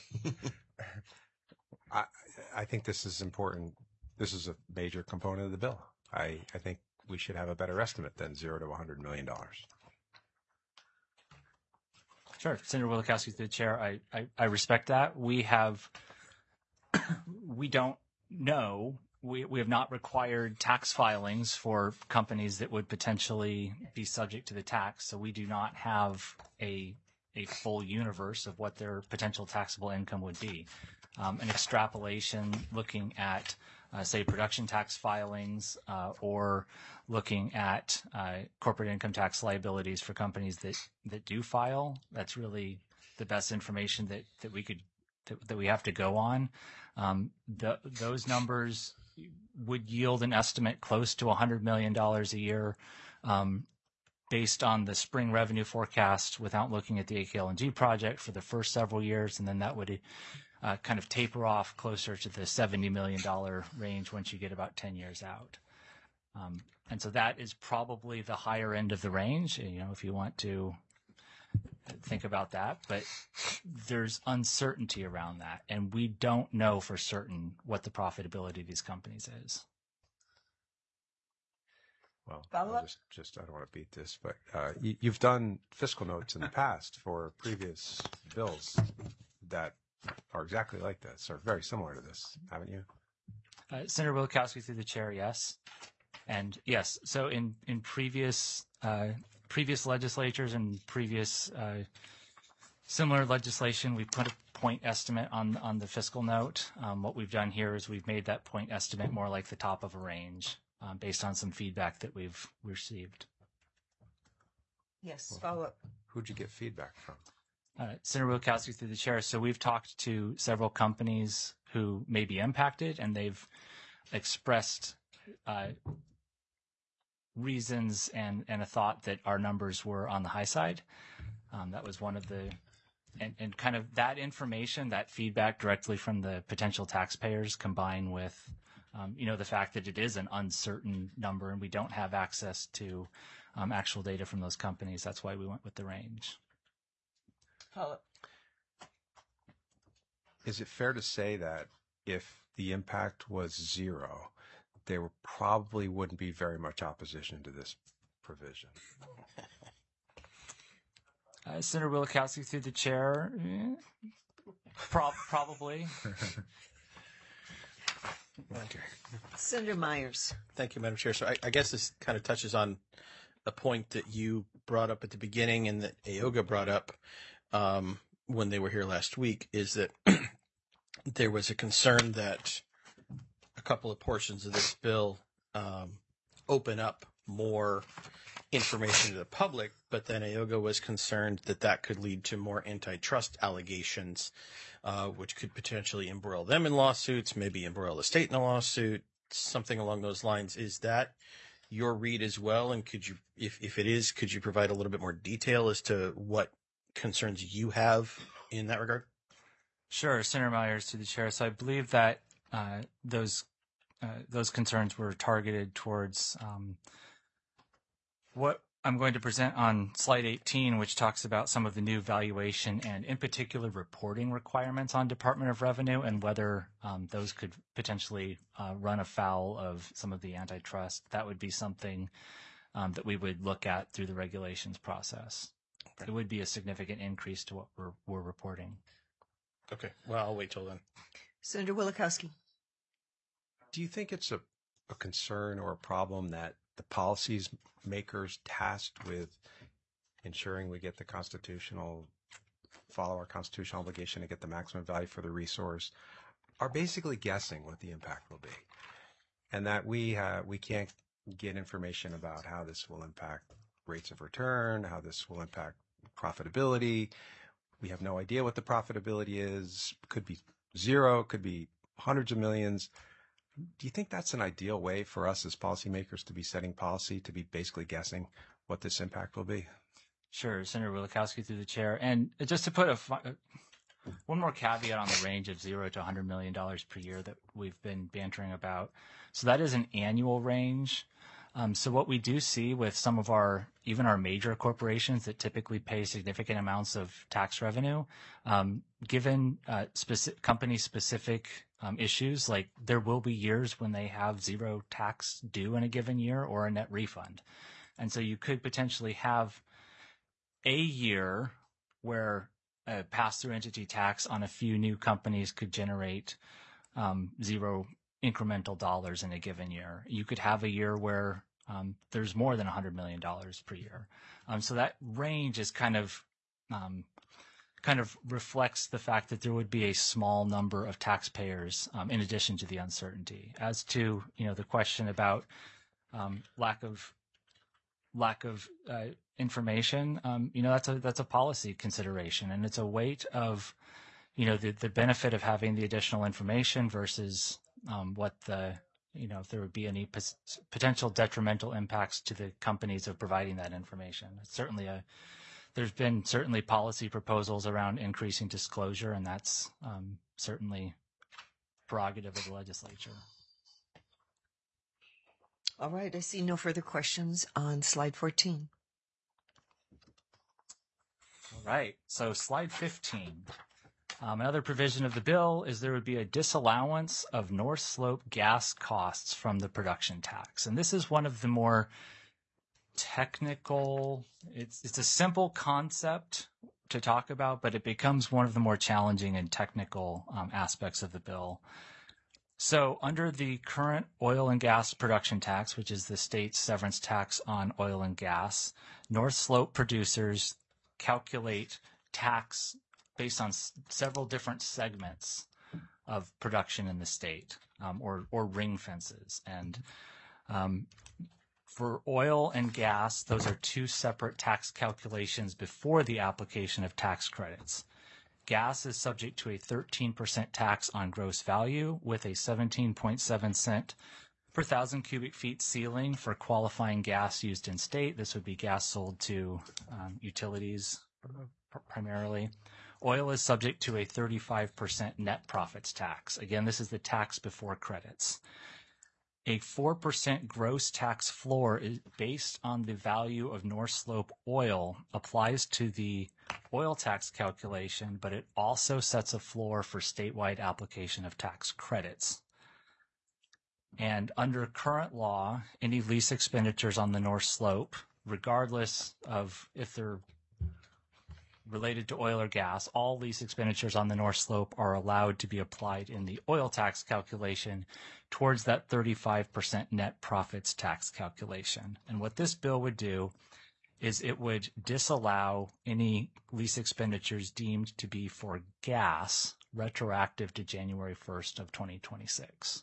I I think this is important. This is a major component of the bill. I, I think we should have a better estimate than zero to one hundred million dollars. Sure. Senator Wilkowski, through the chair, I, I, I respect that. We have, we don't know, we, we have not required tax filings for companies that would potentially be subject to the tax. So we do not have a a full universe of what their potential taxable income would be. Um, an extrapolation looking at, uh, say, production tax filings uh, or looking at uh, corporate income tax liabilities for companies that, that do file, that's really the best information that, that we could that, that we have to go on. Um, the, those numbers would yield an estimate close to one hundred million dollars a year um, based on the spring revenue forecast without looking at the A K L N G project for the first several years, and then that would uh, kind of taper off closer to the seventy million dollars range once you get about ten years out. Um, and so that is probably the higher end of the range, you know, if you want to think about that, but there's uncertainty around that, and we don't know for certain what the profitability of these companies is. Well, Follow I'll up? just, just, I don't want to beat this, but uh, you, you've done fiscal notes in the past for previous bills that are exactly like this, or very similar to this, haven't you? Uh, Senator Wilkowski through the chair, yes. And yes, so in, in previous uh, previous legislatures and previous uh, similar legislation, we put a point estimate on, on the fiscal note. Um, what we've done here is we've made that point estimate more like the top of a range um, based on some feedback that we've received. Yes, follow up. Who'd you get feedback from? Uh, Senator Wilkowski through the chair. So we've talked to several companies who may be impacted, and they've expressed uh, reasons and, and a thought that our numbers were on the high side. Um, that was one of the, and, and kind of that information, that feedback directly from the potential taxpayers combined with, um, you know, the fact that it is an uncertain number and we don't have access to um, actual data from those companies. That's why we went with the range. Follow up. Is it fair to say that if the impact was zero, there were probably wouldn't be very much opposition to this provision? Uh, Senator Wilkowski through the chair. Eh, Pro- probably. Okay. Senator Myers. Thank you, Madam Chair. So I, I guess this kind of touches on a point that you brought up at the beginning and that A O G A brought up um, when they were here last week, is that there was a concern that a couple of portions of this bill um, open up more information to the public, but then A O G A was concerned that that could lead to more antitrust allegations, uh, which could potentially embroil them in lawsuits, maybe embroil the state in a lawsuit, something along those lines. Is that your read as well? And could you, if, if it is, could you provide a little bit more detail as to what concerns you have in that regard? Sure, Senator Myers to the chair. So I believe that uh, those uh, those concerns were targeted towards um, what I'm going to present on slide eighteen, which talks about some of the new valuation and, in particular, reporting requirements on Department of Revenue and whether um, those could potentially uh, run afoul of some of the antitrust. That would be something um, that we would look at through the regulations process. Okay. It would be a significant increase to what we're, we're reporting. Okay. Well, I'll wait till then. Senator Wilkowski. Do you think it's a, a concern or a problem that the policies makers tasked with ensuring we get the constitutional, follow our constitutional obligation to get the maximum value for the resource are basically guessing what the impact will be, and that we uh, we can't get information about how this will impact rates of return, how this will impact profitability. We have no idea what the profitability is. Could be zero, could be hundreds of millions. Do you think that's an ideal way for us as policymakers to be setting policy, to be basically guessing what this impact will be? Sure, Senator Wilkowski through the chair. And just to put a one more caveat on the range of zero to one hundred million dollars per year that we've been bantering about. So that is an annual range. Um, so what we do see with some of our, even our major corporations that typically pay significant amounts of tax revenue, um, given uh, specific, company-specific um, issues, like there will be years when they have zero tax due in a given year or a net refund. And so you could potentially have a year where a pass-through entity tax on a few new companies could generate um, zero incremental dollars in a given year. You could have a year where um, there's more than one hundred million dollars per year. Um, so that range is kind of um, kind of reflects the fact that there would be a small number of taxpayers um, in addition to the uncertainty. As to, you know, the question about um, lack of lack of uh, information, um, you know, that's a that's a policy consideration, and it's a weight of, you know, the, the benefit of having the additional information versus um, what the, you know, if there would be any p- potential detrimental impacts to the companies of providing that information. It's certainly a, there's been certainly policy proposals around increasing disclosure, and that's um, certainly prerogative of the legislature. All right, I see no further questions on slide fourteen. All right, so slide fifteen. Um, another provision of the bill is there would be a disallowance of North Slope gas costs from the production tax. And this is one of the more technical, it's, it's a simple concept to talk about, but it becomes one of the more challenging and technical um, aspects of the bill. So under the current oil and gas production tax, which is the state's severance tax on oil and gas, North Slope producers calculate tax based on s- several different segments of production in the state, um, or, or ring fences. And um, for oil and gas, those are two separate tax calculations before the application of tax credits. Gas is subject to a thirteen percent tax on gross value with a seventeen point seven cent per thousand cubic feet ceiling for qualifying gas used in state. This would be gas sold to um, utilities pr- primarily. Oil is subject to a thirty-five percent net profits tax. Again, this is the tax before credits. A four percent gross tax floor is based on the value of North Slope oil applies to the oil tax calculation, but it also sets a floor for statewide application of tax credits. And under current law, any lease expenditures on the North Slope, regardless of if they're related to oil or gas, all lease expenditures on the North Slope are allowed to be applied in the oil tax calculation towards that thirty-five percent net profits tax calculation. And what this bill would do is it would disallow any lease expenditures deemed to be for gas retroactive to January first of twenty twenty-six.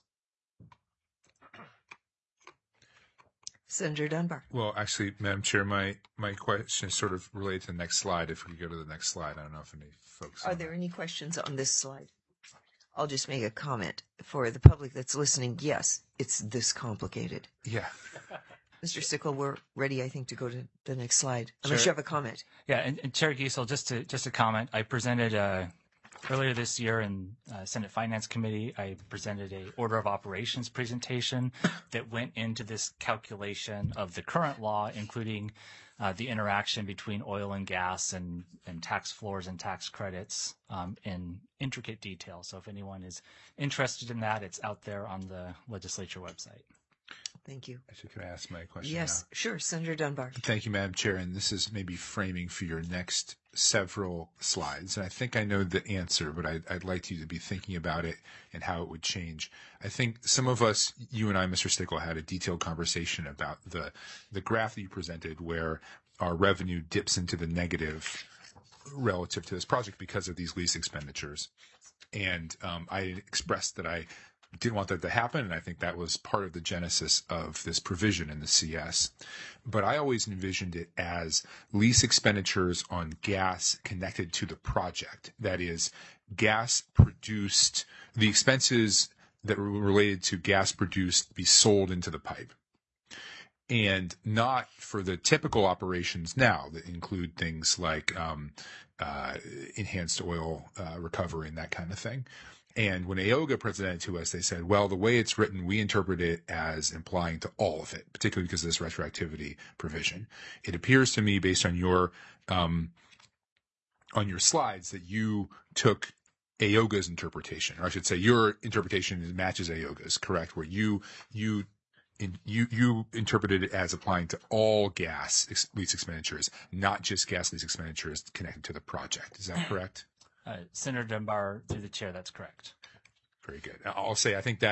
Senator Dunbar. Well, actually, Madam Chair, my, my question is sort of related to the next slide. If we could go to the next slide, I don't know if any folks. Are there any questions on this slide? I'll just make a comment for the public that's listening. Yes, it's this complicated. Yeah. Mister Stickle, we're ready, I think, to go to the next slide. Unless Sure. you have a comment. Yeah, and, and Chair Giesel, just to just a comment, I presented uh, earlier this year in uh, Senate Finance Committee, I presented a order of operations presentation that went into this calculation of the current law, including uh, the interaction between oil and gas and, and tax floors and tax credits um, in intricate detail. So if anyone is interested in that, it's out there on the legislature website. Thank you. Actually, could I ask my question Yes, now? sure. Senator Dunbar. Thank you, Madam Chair. And this is maybe framing for your next several slides. And I think I know the answer, but I'd, I'd like you to be thinking about it and how it would change. I think some of us, you and I, Mister Stickle, had a detailed conversation about the, the graph that you presented where our revenue dips into the negative relative to this project because of these lease expenditures. And um, I expressed that I didn't want that to happen, and I think that was part of the genesis of this provision in the C S. But I always envisioned it as lease expenditures on gas connected to the project. That is, gas produced, the expenses that were related to gas produced be sold into the pipe. And not for the typical operations now that include things like um, uh, enhanced oil uh, recovery and that kind of thing. And when AOGA presented to us, they said, well, the way it's written, we interpret it as implying to all of it, particularly because of this retroactivity provision. It appears to me, based on your um, on your slides, that you took AOGA's interpretation, or I should say your interpretation matches AOGA's, correct? Where you you in, you you interpreted it as applying to all gas ex- lease expenditures, not just gas lease expenditures connected to the project. Is that correct? Uh, Senator Dunbar, through the chair, that's correct. Very good. I'll say I think that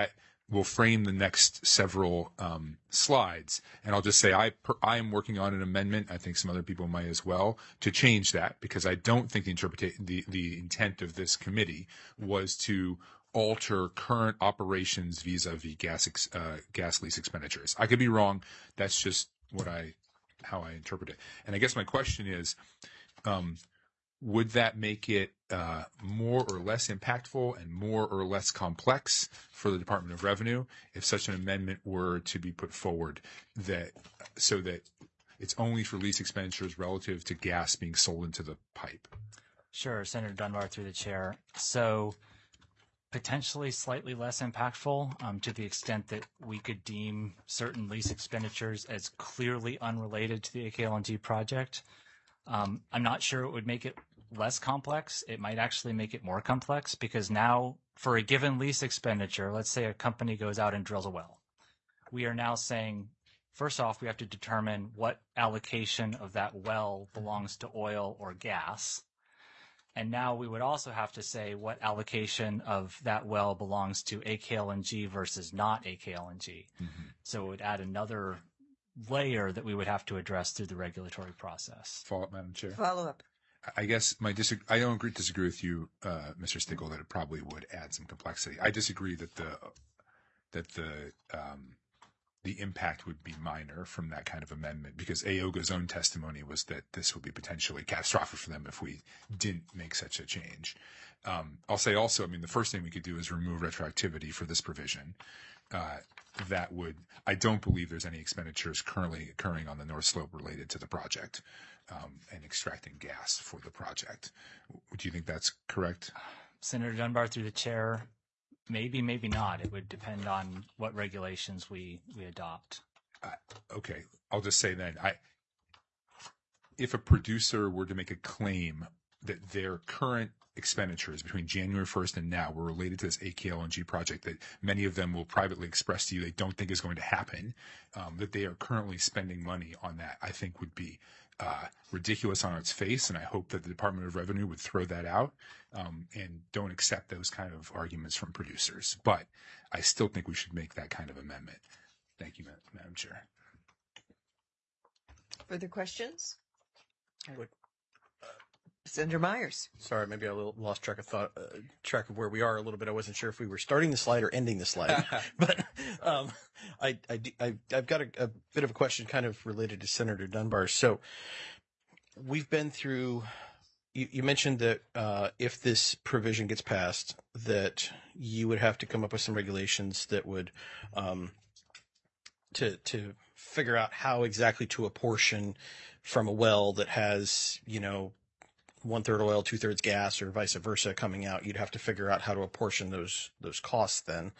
will frame the next several um, slides. And I'll just say I per, I am working on an amendment. I think some other people might as well, to change that, because I don't think the interpretation, the, the intent of this committee was to alter current operations vis-a-vis gas ex, uh, gas lease expenditures. I could be wrong. That's just what I how I interpret it. And I guess my question is, um, would that make it uh, more or less impactful and more or less complex for the Department of Revenue if such an amendment were to be put forward, that so that it's only for lease expenditures relative to gas being sold into the pipe? Sure, Senator Dunbar through the chair. So potentially slightly less impactful um, to the extent that we could deem certain lease expenditures as clearly unrelated to the A K L N G project. Um, I'm not sure it would make it less complex. It might actually make it more complex, because now for a given lease expenditure, let's say a company goes out and drills a well. We are now saying, first off, we have to determine what allocation of that well belongs to oil or gas. And now we would also have to say what allocation of that well belongs to A K L N G versus not A K L N G. Mm-hmm. So it would add another layer that we would have to address through the regulatory process. Follow up, Madam Chair. Follow up. I guess my disag- I don't agree, disagree with you, uh, Mister Stickle, that it probably would add some complexity. I disagree that the that the um, the impact would be minor from that kind of amendment, because A O G A's own testimony was that this would be potentially catastrophic for them if we didn't make such a change. Um, I'll say also, I mean, the first thing we could do is remove retroactivity for this provision. Uh, that would, I don't believe there's any expenditures currently occurring on the North Slope related to the project um, and extracting gas for the project. Do you think that's correct? Senator Dunbar through the chair. Maybe, maybe not. It would depend on what regulations we, we adopt. Uh, okay. I'll just say then, I, if a producer were to make a claim that their current expenditures between January first and now were related to this A K L N G project, that many of them will privately express to you they don't think is going to happen, um, that they are currently spending money on that, I think would be uh, ridiculous on its face, and I hope that the Department of Revenue would throw that out um, and don't accept those kind of arguments from producers. But I still think we should make that kind of amendment. Thank you, Madam Chair. Further questions? I would. Senator Myers. Sorry, maybe I little lost track of thought, uh, track of where we are a little bit. I wasn't sure if we were starting the slide or ending the slide. But um, I, I, I, I've got a, a bit of a question kind of related to Senator Dunbar. So we've been through, you, you mentioned that uh, if this provision gets passed, that you would have to come up with some regulations that would um, to to figure out how exactly to apportion from a well that has, you know, one third oil, two thirds gas, or vice versa coming out. You'd have to figure out how to apportion those those costs then.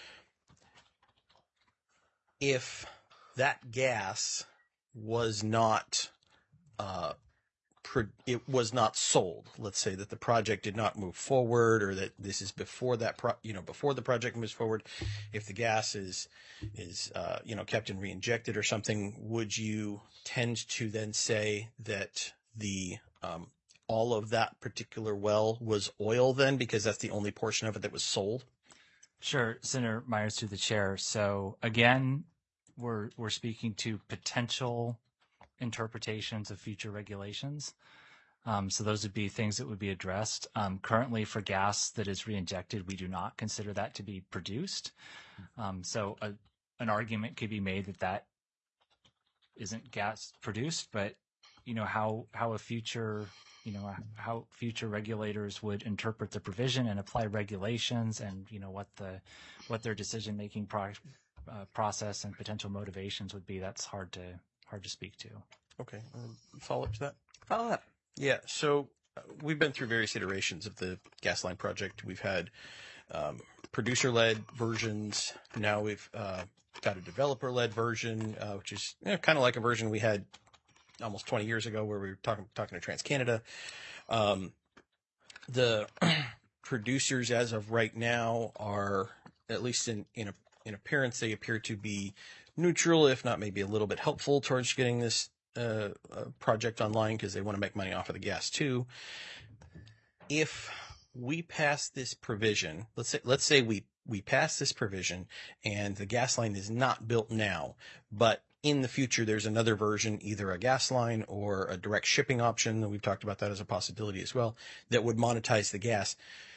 If that gas was not uh, pro- it was not sold, let's say that the project did not move forward, or that this is before that pro- you know before the project moves forward, if the gas is is uh, you know kept and reinjected or something, would you tend to then say that the um, all of that particular well was oil then, because that's the only portion of it that was sold? Sure, Senator Myers through the chair. So again, we're we're speaking to potential interpretations of future regulations. Um, so those would be things that would be addressed. Um, currently, for gas that is reinjected, we do not consider that to be produced. Um, so a, an argument could be made that that isn't gas produced, but you know how how a future you know how future regulators would interpret the provision and apply regulations, and you know what the what their decision making pro- uh, process and potential motivations would be. That's hard to hard to speak to. Okay, um, follow up to that. Follow up. Yeah, so uh, we've been through various iterations of the gas line project. We've had um, producer-led versions. Now we've uh, got a developer-led version, uh, which is you know, kind of like a version we had almost twenty years ago, where we were talking talking to TransCanada. Um, the producers, as of right now, are, at least in in, a, in appearance, they appear to be neutral, if not maybe a little bit helpful towards getting this uh, uh, project online, because they want to make money off of the gas too. If we pass this provision, let's say let's say we we pass this provision and the gas line is not built now, but in the future there's another version, either a gas line or a direct shipping option, and we've talked about that as a possibility as well, that would monetize the gas.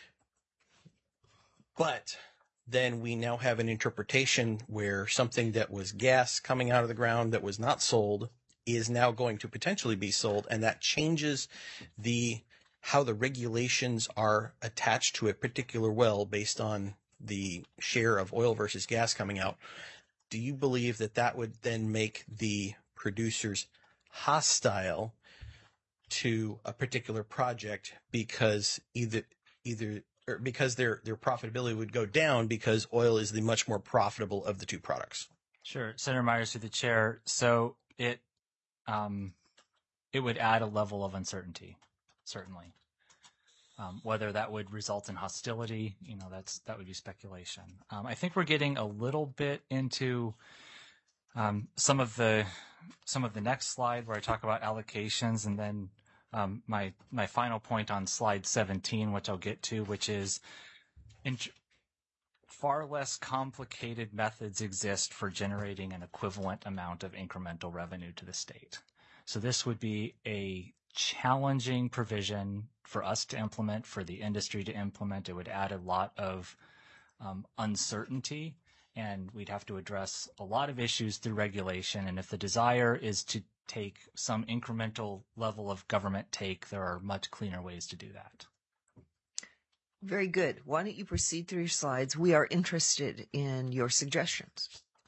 But then we now have an interpretation where something that was gas coming out of the ground that was not sold is now going to potentially be sold, and that changes the how the regulations are attached to a particular well based on the share of oil versus gas coming out. Do you believe that that would then make the producers hostile to a particular project because either either or because their their profitability would go down because oil is the much more profitable of the two products? Sure, Senator Myers, through the chair. So it um, it would add a level of uncertainty, certainly. Um, whether that would result in hostility, you know, that's that would be speculation. Um, I think we're getting a little bit into um, some of the some of the next slide where I talk about allocations, and then um, my my final point on slide seventeen, which I'll get to, which is in far less complicated methods exist for generating an equivalent amount of incremental revenue to the state. So this would be a challenging provision for us to implement, for the industry to implement. It would add a lot of um, uncertainty, and we'd have to address a lot of issues through regulation. And if the desire is to take some incremental level of government take, there are much cleaner ways to do that. Very good. Why don't you proceed through your slides? We are interested in your suggestions.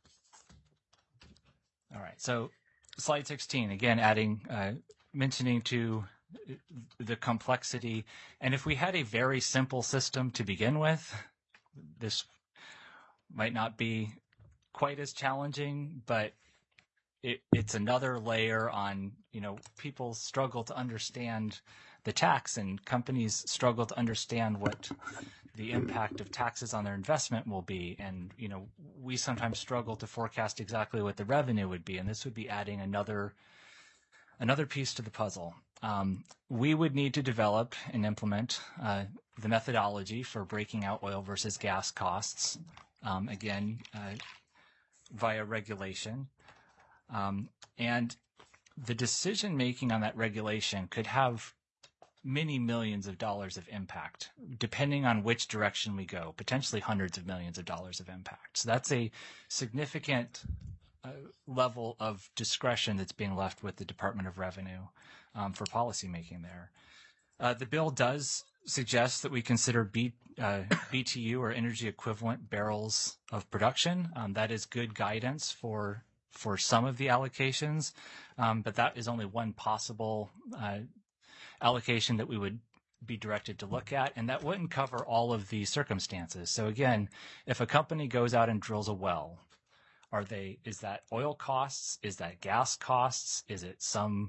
All right. So slide sixteen, again, adding, uh, mentioning to the complexity. And if we had a very simple system to begin with, this might not be quite as challenging, but it, it's another layer on, you know, people struggle to understand the tax, and companies struggle to understand what the impact of taxes on their investment will be. And, you know, we sometimes struggle to forecast exactly what the revenue would be. And this would be adding another another piece to the puzzle. Um, we would need to develop and implement uh, the methodology for breaking out oil versus gas costs, um, again, uh, via regulation. Um, and the decision making on that regulation could have many millions of dollars of impact, depending on which direction we go, potentially hundreds of millions of dollars of impact. So that's a significant uh, level of discretion that's being left with the Department of Revenue um, for policymaking there. Uh, the bill does suggest that we consider B, uh, B T U, or energy equivalent barrels of production. Um, that is good guidance for for some of the allocations, um, but that is only one possible uh, allocation that we would be directed to look at, and that wouldn't cover all of the circumstances. So again, if a company goes out and drills a well, are they, is that oil costs? Is that gas costs? Is it some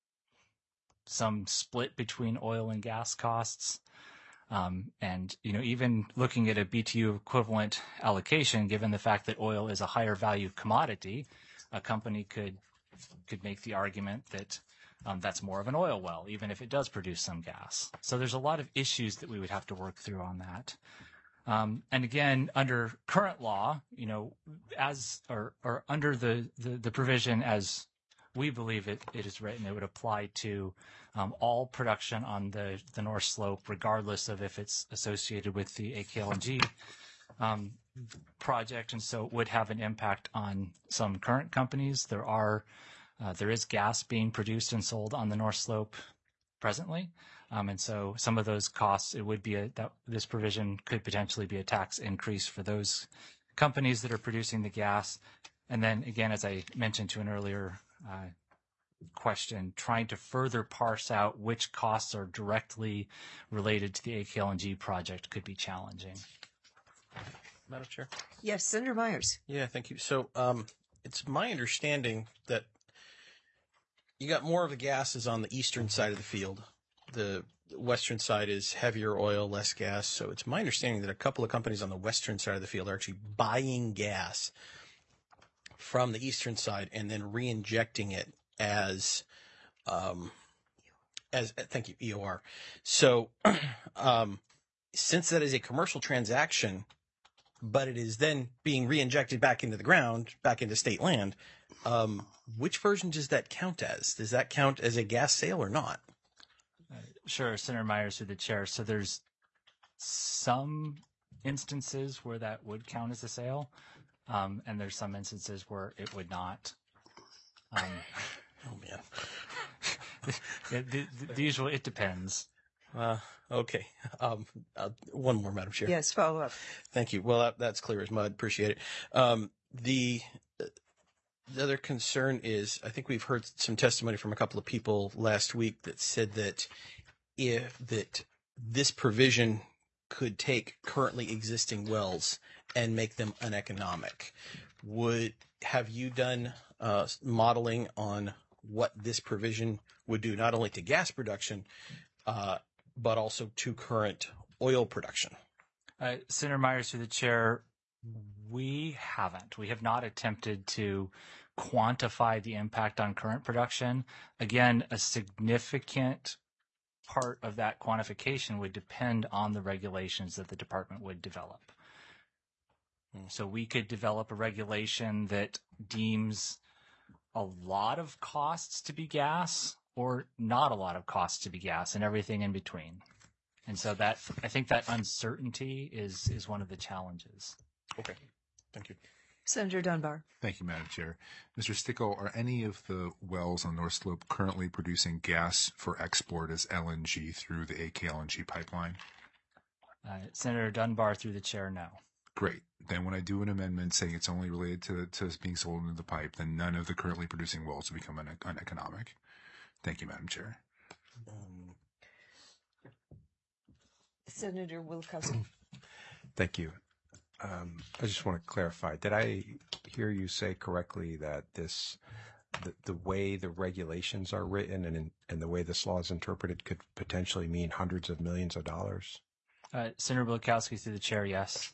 some split between oil and gas costs? Um, and, you know, even looking at a B T U equivalent allocation, given the fact that oil is a higher value commodity, a company could could make the argument that um, that's more of an oil well, even if it does produce some gas. So there's a lot of issues that we would have to work through on that. Um, and again, under current law, you know, as or, or under the, the, the provision as we believe it, it is written, it would apply to um, all production on the, the North Slope, regardless of if it's associated with the A K L N G um, project. And so it would have an impact on some current companies. There are uh, there is gas being produced and sold on the North Slope presently. Um, and so some of those costs, it would be a, that this provision could potentially be a tax increase for those companies that are producing the gas. And then again, as I mentioned to an earlier uh, question, trying to further parse out which costs are directly related to the A K L N G project could be challenging. Madam Chair? Yes, Senator Myers. Yeah, thank you. So um, it's my understanding that you got more of the gases on the eastern side of the field. The western side is heavier oil, less gas. So it's my understanding that a couple of companies on the western side of the field are actually buying gas from the eastern side and then re-injecting it as, um, as thank you, E O R. So um, since that is a commercial transaction, but it is then being reinjected back into the ground, back into state land. Um, which version does that count as? Does that count as a gas sale or not? Uh, sure, Senator Myers through the chair. So there's some instances where that would count as a sale, um, and there's some instances where it would not. Um, oh man, the, the, the usual it depends. Uh, okay. Um, uh, one more, Madam Chair. Yes, follow up. Thank you. Well, that, that's clear as mud. Appreciate it. Um, the the other concern is, I think we've heard some testimony from a couple of people last week that said that if that this provision could take currently existing wells and make them uneconomic. Would have you done uh, modeling on what this provision would do, not only to gas production, uh, but also to current oil production? Uh, Senator Myers through the chair, we haven't. We have not attempted to quantify the impact on current production. Again, a significant part of that quantification would depend on the regulations that the department would develop. Hmm. So we could develop a regulation that deems a lot of costs to be gas or not a lot of costs to be gas and everything in between. And so that, I think that uncertainty is, is one of the challenges. Okay. Thank you. Senator Dunbar. Thank you, Madam Chair. Mister Stickle, are any of the wells on North Slope currently producing gas for export as L N G through the A K L N G pipeline? Uh, Senator Dunbar through the chair, no. Great. Then when I do an amendment saying it's only related to, to being sold into the pipe, then none of the currently producing wells will become une- uneconomic. Thank you, Madam Chair. Um, Senator Wilkowski. Thank you. Um, I just want to clarify. Did I hear you say correctly that this, the, the way the regulations are written and in, and the way this law is interpreted could potentially mean hundreds of millions of dollars? Uh, Senator Wilkowski through the chair, yes.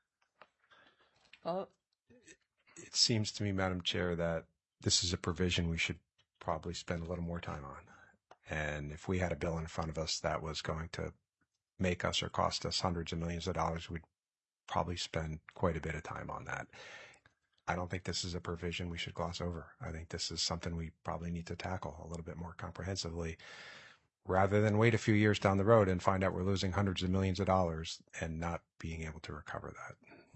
Oh. It seems to me, Madam Chair, that this is a provision we should probably spend a little more time on. And if we had a bill in front of us that was going to make us or cost us hundreds of millions of dollars, we'd probably spend quite a bit of time on that. I don't think this is a provision we should gloss over. I think this is something we probably need to tackle a little bit more comprehensively rather than wait a few years down the road and find out we're losing hundreds of millions of dollars and not being able to recover that.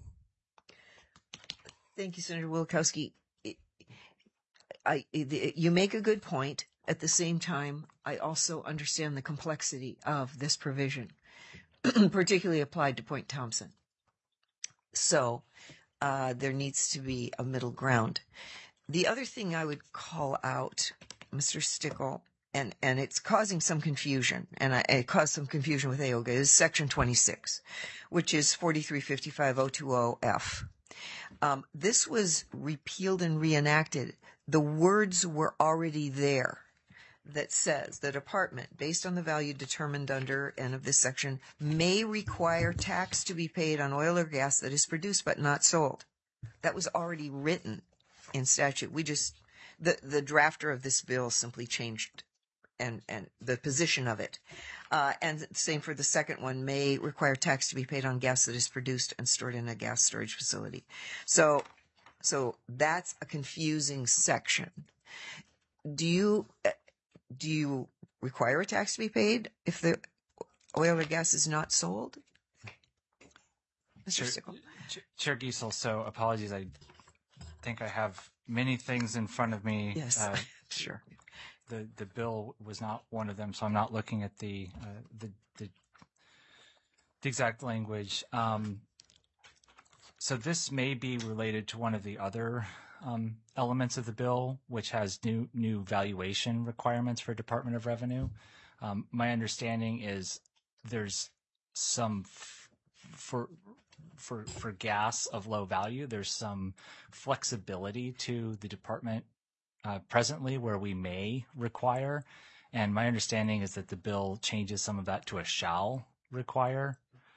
Thank you, Senator Wilkowski. I, I, you make a good point. At the same time, I also understand the complexity of this provision, particularly applied to Point Thompson. So uh, there needs to be a middle ground. The other thing I would call out, Mister Stickle, and, and it's causing some confusion, and I, it caused some confusion with A O G A, is Section twenty-six, which is forty-three fifty-five oh two oh F. Um, this was repealed and reenacted. The words were already there that says the department, based on the value determined under and of this section, may require tax to be paid on oil or gas that is produced but not sold. That was already written in statute. We just, the, the drafter of this bill simply changed and, and the position of it. Uh, and same for the second one, may require tax to be paid on gas that is produced and stored in a gas storage facility. So, so that's a confusing section. Do you, do you require a tax to be paid if the oil or gas is not sold? Mister Chair, Stickle. Chair Giesel, so apologies. I think I have many things in front of me. Yes, Uh, sure. the the bill was not one of them, so I'm not looking at the uh, the, the the exact language. Um, so this may be related to one of the other um, elements of the bill, which has new new valuation requirements for Department of Revenue. Um, my understanding is there's some f- for for for gas of low value. There's some flexibility to the department Uh, presently where we may require, and my understanding is that the bill changes some of that to a shall require.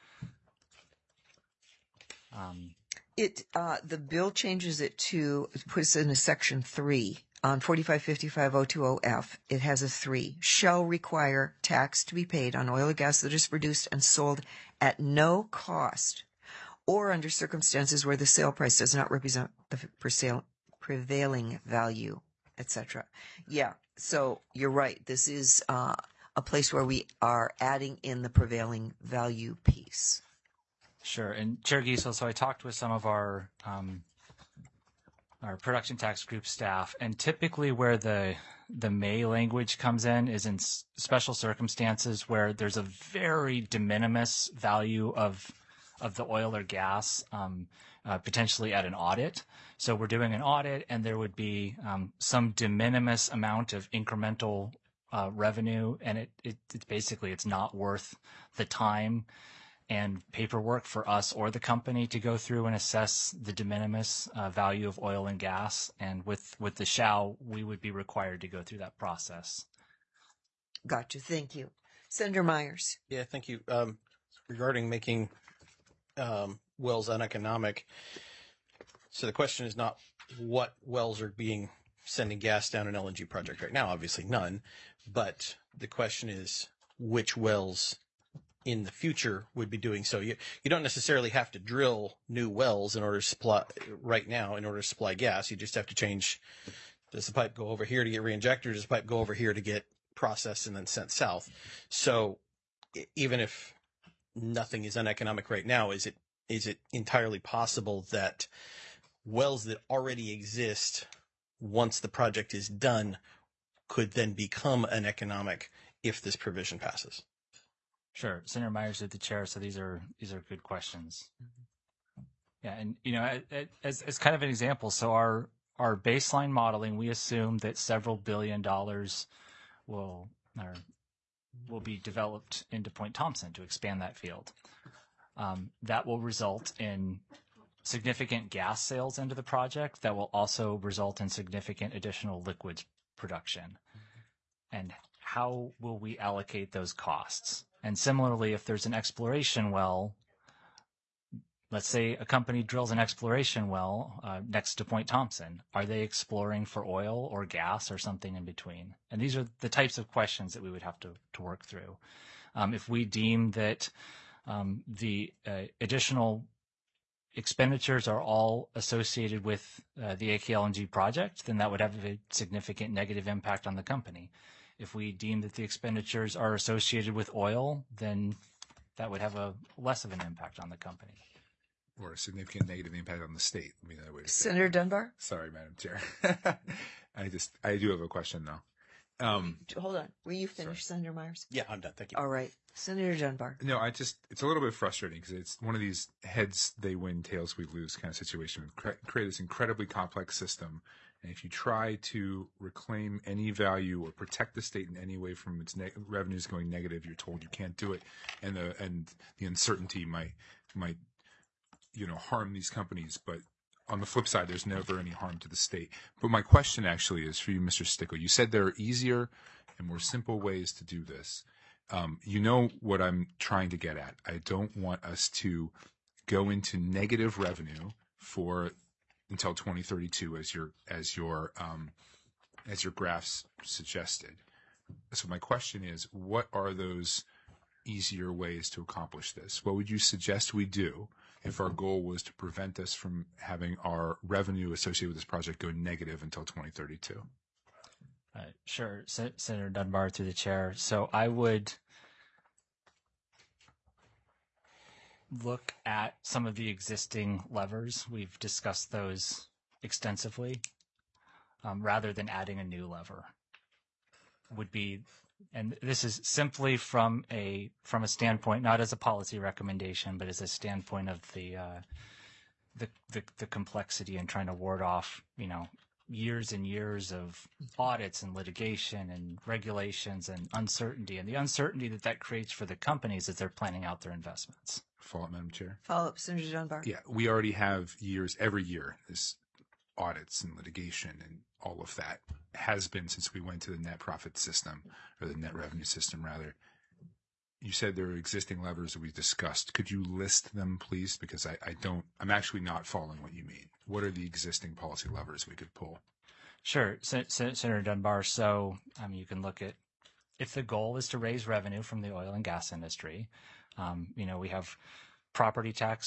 Um, It uh, the bill changes it to puts it in a section three on forty-five fifty-five oh two oh F. It has a three shall require tax to be paid on oil or gas that is produced and sold at no cost or under circumstances where the sale price does not represent the for sale prevailing value, et cetera. Yeah, so you're right. This is uh, a place where we are adding in the prevailing value piece. Sure. And Chair Giesel, so I talked with some of our um, our production tax group staff, and typically where the the may language comes in is in s- special circumstances where there's a very de minimis value of of the oil or gas, um, uh, potentially at an audit. So we're doing an audit, and there would be um, some de minimis amount of incremental uh, revenue, and it, it it's basically it's not worth the time and paperwork for us or the company to go through and assess the de minimis uh, value of oil and gas. And with, with the shall, we would be required to go through that process. Gotcha. Thank you. Senator Myers. Yeah, thank you. Um, regarding making um, wells uneconomic, so the question is not what wells are being sending gas down an L N G project right now. Obviously none. But the question is which wells in the future would be doing so. You you don't necessarily have to drill new wells in order to supply right now in order to supply gas. You just have to change. Does the pipe go over here to get reinjected? Or does the pipe go over here to get processed and then sent south? So even if nothing is uneconomic right now, is it is it entirely possible that wells that already exist once the project is done could then become uneconomic if this provision passes? Sure. Senator Myers did the chair, so these are these are good questions. Yeah, and you know, as as kind of an example, so our our baseline modeling, we assume that several billion dollars will or will be developed into Point Thompson to expand that field. Um, that will result in significant gas sales into the project. That will also result in significant additional liquids production. And how will we allocate those costs? And similarly, if there's an exploration well, let's say a company drills an exploration well uh, next to Point Thompson, are they exploring for oil or gas or something in between? And these are the types of questions that we would have to, to work through. Um, if we deem that um, the uh, additional expenditures are all associated with uh, the A K L N G project, then that would have a significant negative impact on the company. If we deem that the expenditures are associated with oil, then that would have a less of an impact on the company. Or a significant negative impact on the state. I mean, that way to say. Senator Dunbar? Sorry, Madam Chair. I just, I do have a question though. Um, Hold on. Were you finished, Senator Myers? Yeah, I'm done. Thank you. All right. Senator Dunbar. No, I just, it's a little bit frustrating because it's one of these heads they win, tails we lose kind of situation. We cre- create this incredibly complex system. And if you try to reclaim any value or protect the state in any way from its ne- revenues going negative, you're told you can't do it. And the, and the uncertainty might, might, you know, harm these companies. But on the flip side, there's never any harm to the state. But my question actually is for you, Mister Stickle. You said there are easier and more simple ways to do this. Um, you know what I'm trying to get at. I don't want us to go into negative revenue for until twenty thirty-two, as your as your um, as your graphs suggested. So my question is, what are those easier ways to accomplish this? What would you suggest we do if our goal was to prevent us from having our revenue associated with this project go negative until twenty thirty-two? Uh, sure, Sen- Senator Dunbar through the chair. So I would look at some of the existing levers. We've discussed those extensively, um, rather than adding a new lever. Would be, and this is simply from a from a standpoint, not as a policy recommendation, but as a standpoint of the uh, the, the the complexity and trying to ward off, you know, years and years of audits and litigation and regulations and uncertainty, and the uncertainty that that creates for the companies as they're planning out their investments. Follow up, Madam Chair. Follow up, Senator Dunbar. Yeah, we already have years, every year, this audits and litigation and all of that has been since we went to the net profit system, or the net revenue system, rather. You said there are existing levers that we discussed. Could you list them, please? Because I, I don't, I'm actually not following what you mean. What are the existing policy levers we could pull? Sure, Sen- Sen- Senator Dunbar. So um, you can look at, if the goal is to raise revenue from the oil and gas industry, um, you know, we have property tax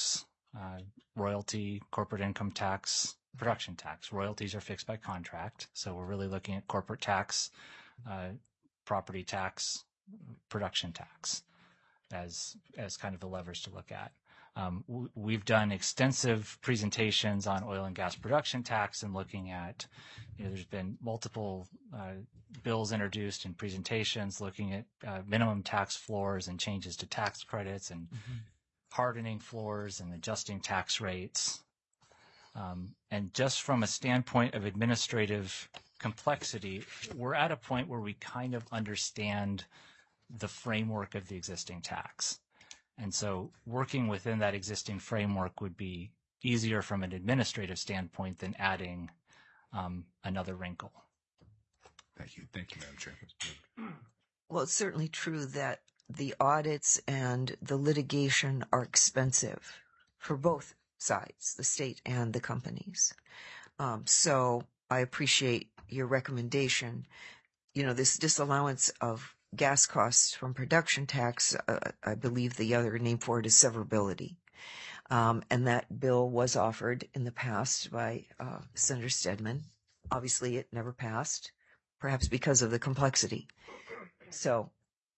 uh, royalty, corporate income tax, production tax. Royalties are fixed by contract, so we're really looking at corporate tax, uh, property tax, production tax as as kind of the levers to look at. Um, w- we've done extensive presentations on oil and gas production tax and looking at, you know, there's been multiple uh, bills introduced and presentations looking at uh, minimum tax floors and changes to tax credits and mm-hmm. hardening floors and adjusting tax rates. Um, and just from a standpoint of administrative complexity, we're at a point where we kind of understand the framework of the existing tax. And so working within that existing framework would be easier from an administrative standpoint than adding um, another wrinkle. Thank you. Thank you, Madam Chair. Well, it's certainly true that the audits and the litigation are expensive for both sides, the state and the companies. Um, so I appreciate your recommendation. You know, this disallowance of gas costs from production tax, uh, I believe the other name for it is severability. Um, and that bill was offered in the past by uh, Senator Stedman. Obviously, it never passed, perhaps because of the complexity. So,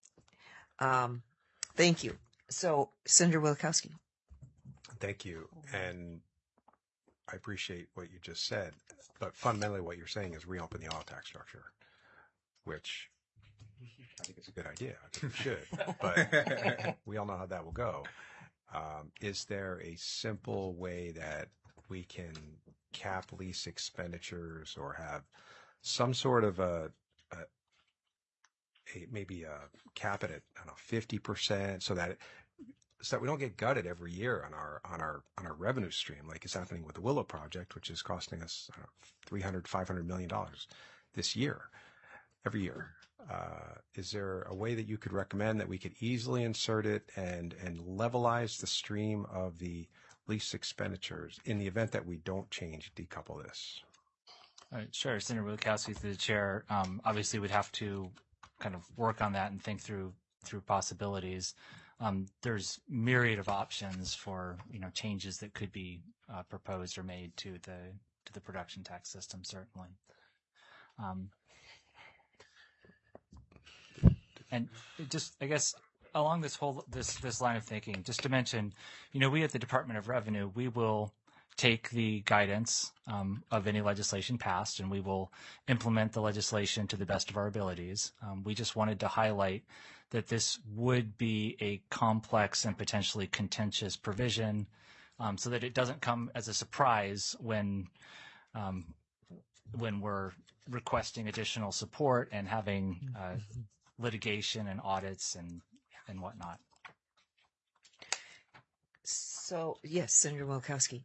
um, thank you. So, Senator Wielkowski. Thank you. And I appreciate what you just said. But fundamentally, what you're saying is reopen the oil tax structure, which I think it's a good idea. I think we should, but we all know how that will go. Um, is there a simple way that we can cap lease expenditures or have some sort of a, a, a maybe a cap it at, I don't know, fifty percent so that it, so that we don't get gutted every year on our on our on our revenue stream, like is happening with the Willow Project, which is costing us I don't know, three hundred, five hundred million dollars this year, every year. Uh, is there a way that you could recommend that we could easily insert it and, and levelize the stream of the lease expenditures in the event that we don't change, decouple this? Uh, sure. Senator Wielkowski, through the chair, um, obviously we'd have to kind of work on that and think through through possibilities. Um, there's myriad of options for, you know, changes that could be uh, proposed or made to the to the production tax system, certainly. Um, And just, I guess, along this whole this this line of thinking, just to mention, you know, we at the Department of Revenue, we will take the guidance um, of any legislation passed, and we will implement the legislation to the best of our abilities. Um, we just wanted to highlight that this would be a complex and potentially contentious provision, um, so that it doesn't come as a surprise when um, when we're requesting additional support and having uh, litigation and audits and and whatnot. So, yes, Senator Wielkowski.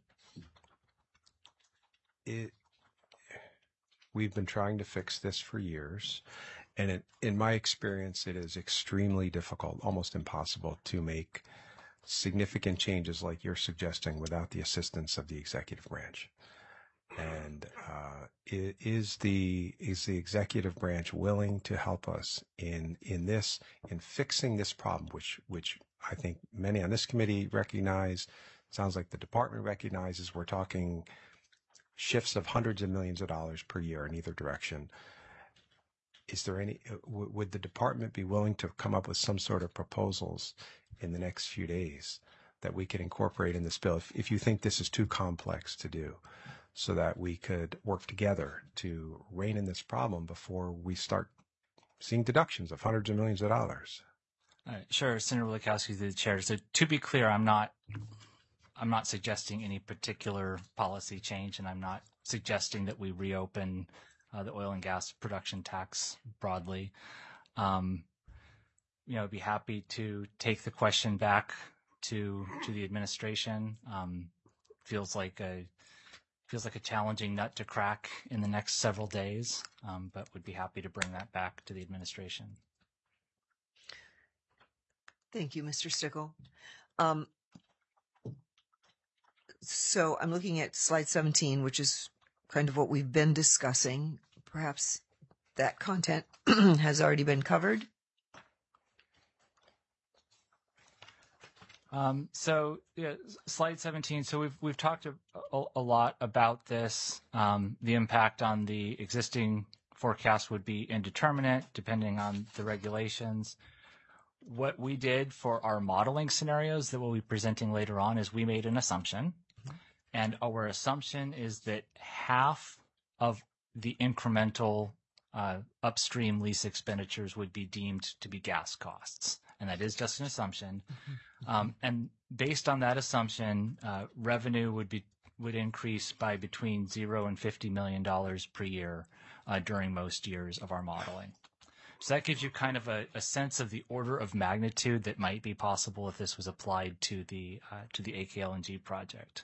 It, we've been trying to fix this for years, and it, in my experience, it is extremely difficult, almost impossible, to make significant changes like you're suggesting without the assistance of the executive branch. And uh, is the is the executive branch willing to help us in in this in fixing this problem, which which I think many on this committee recognize? Sounds like the department recognizes. We're talking shifts of hundreds of millions of dollars per year in either direction. Is there any? W- would the department be willing to come up with some sort of proposals in the next few days that we could incorporate in this bill? If, if you think this is too complex to do, so that we could work together to rein in this problem before we start seeing deductions of hundreds of millions of dollars. Uh, sure, Senator Wielkowski, the chair. So to be clear, I'm not, I'm not suggesting any particular policy change, and I'm not suggesting that we reopen uh, the oil and gas production tax broadly. Um, you know, I'd be happy to take the question back to to the administration. Um, feels like a Feels like a challenging nut to crack in the next several days, um, but would be happy to bring that back to the administration. Thank you, Mister Stickle. Um, so I'm looking at slide seventeen, which is kind of what we've been discussing. Perhaps that content has already been covered. Um, so yeah, slide seventeen. So we've we've talked a, a, a lot about this. Um, the impact on the existing forecast would be indeterminate, depending on the regulations. What we did for our modeling scenarios that we'll be presenting later on is we made an assumption, and our assumption is that half of the incremental uh, upstream lease expenditures would be deemed to be gas costs, and that is just an assumption. Um, and based on that assumption, uh, revenue would be would increase by between zero and fifty million dollars per year uh, during most years of our modeling. So that gives you kind of a, a sense of the order of magnitude that might be possible if this was applied to the uh, to the A K L N G project.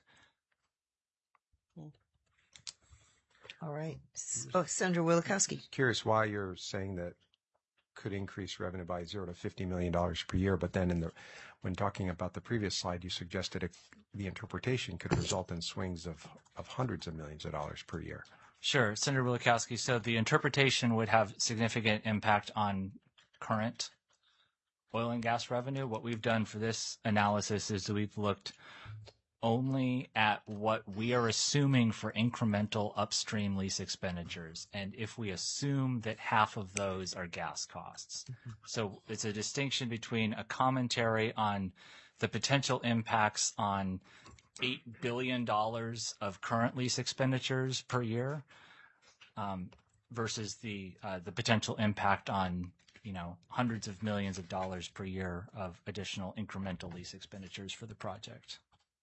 All right. Oh, Senator Wielechowski. Curious why you're saying that could increase revenue by zero to fifty million dollars per year, but then in the when talking about the previous slide, you suggested it, the interpretation could result in swings of, of hundreds of millions of dollars per year. Sure, Senator Wielechowski. So the interpretation would have significant impact on current oil and gas revenue. What we've done for this analysis is that we've looked only at what we are assuming for incremental upstream lease expenditures. And if we assume that half of those are gas costs. Mm-hmm. So it's a distinction between a commentary on the potential impacts on eight billion dollars of current lease expenditures per year um, versus the uh, the potential impact on, you know, hundreds of millions of dollars per year of additional incremental lease expenditures for the project.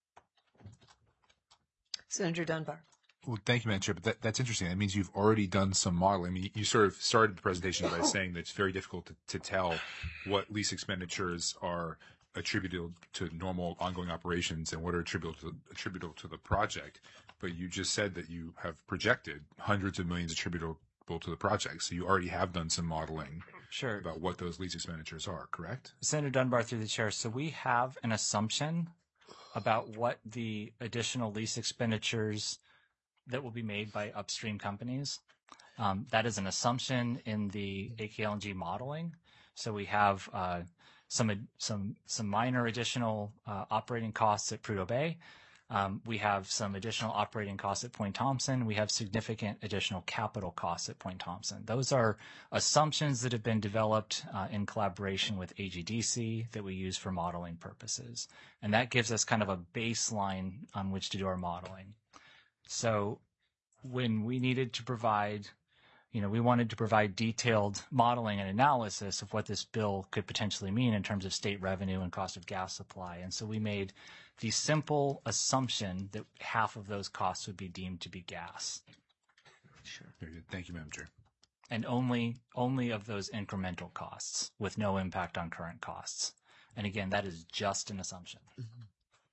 Senator Dunbar. Well, thank you, Madam Chair. But that, that's interesting. That means you've already done some modeling. I mean, you sort of started the presentation by saying that it's very difficult to, to tell what lease expenditures are attributable to normal ongoing operations and what are attributable to, attributable to the project. But you just said that you have projected hundreds of millions attributable to the project. So you already have done some modeling sure. about what those lease expenditures are, correct? Senator Dunbar, through the chair. So we have an assumption about what the additional lease expenditures that will be made by upstream companies. Um, that is an assumption in the A K L N G modeling. So we have uh, some some some minor additional uh, operating costs at Prudhoe Bay. Um, we have some additional operating costs at Point Thompson. We have significant additional capital costs at Point Thompson. Those are assumptions that have been developed uh, in collaboration with A G D C that we use for modeling purposes. And that gives us kind of a baseline on which to do our modeling. So when we needed to provide, you know, we wanted to provide detailed modeling and analysis of what this bill could potentially mean in terms of state revenue and cost of gas supply. And so we made the simple assumption that half of those costs would be deemed to be gas. Sure. Very good. Thank you, Madam Chair. And only only of those incremental costs with no impact on current costs. And again, that is just an assumption. Mm-hmm.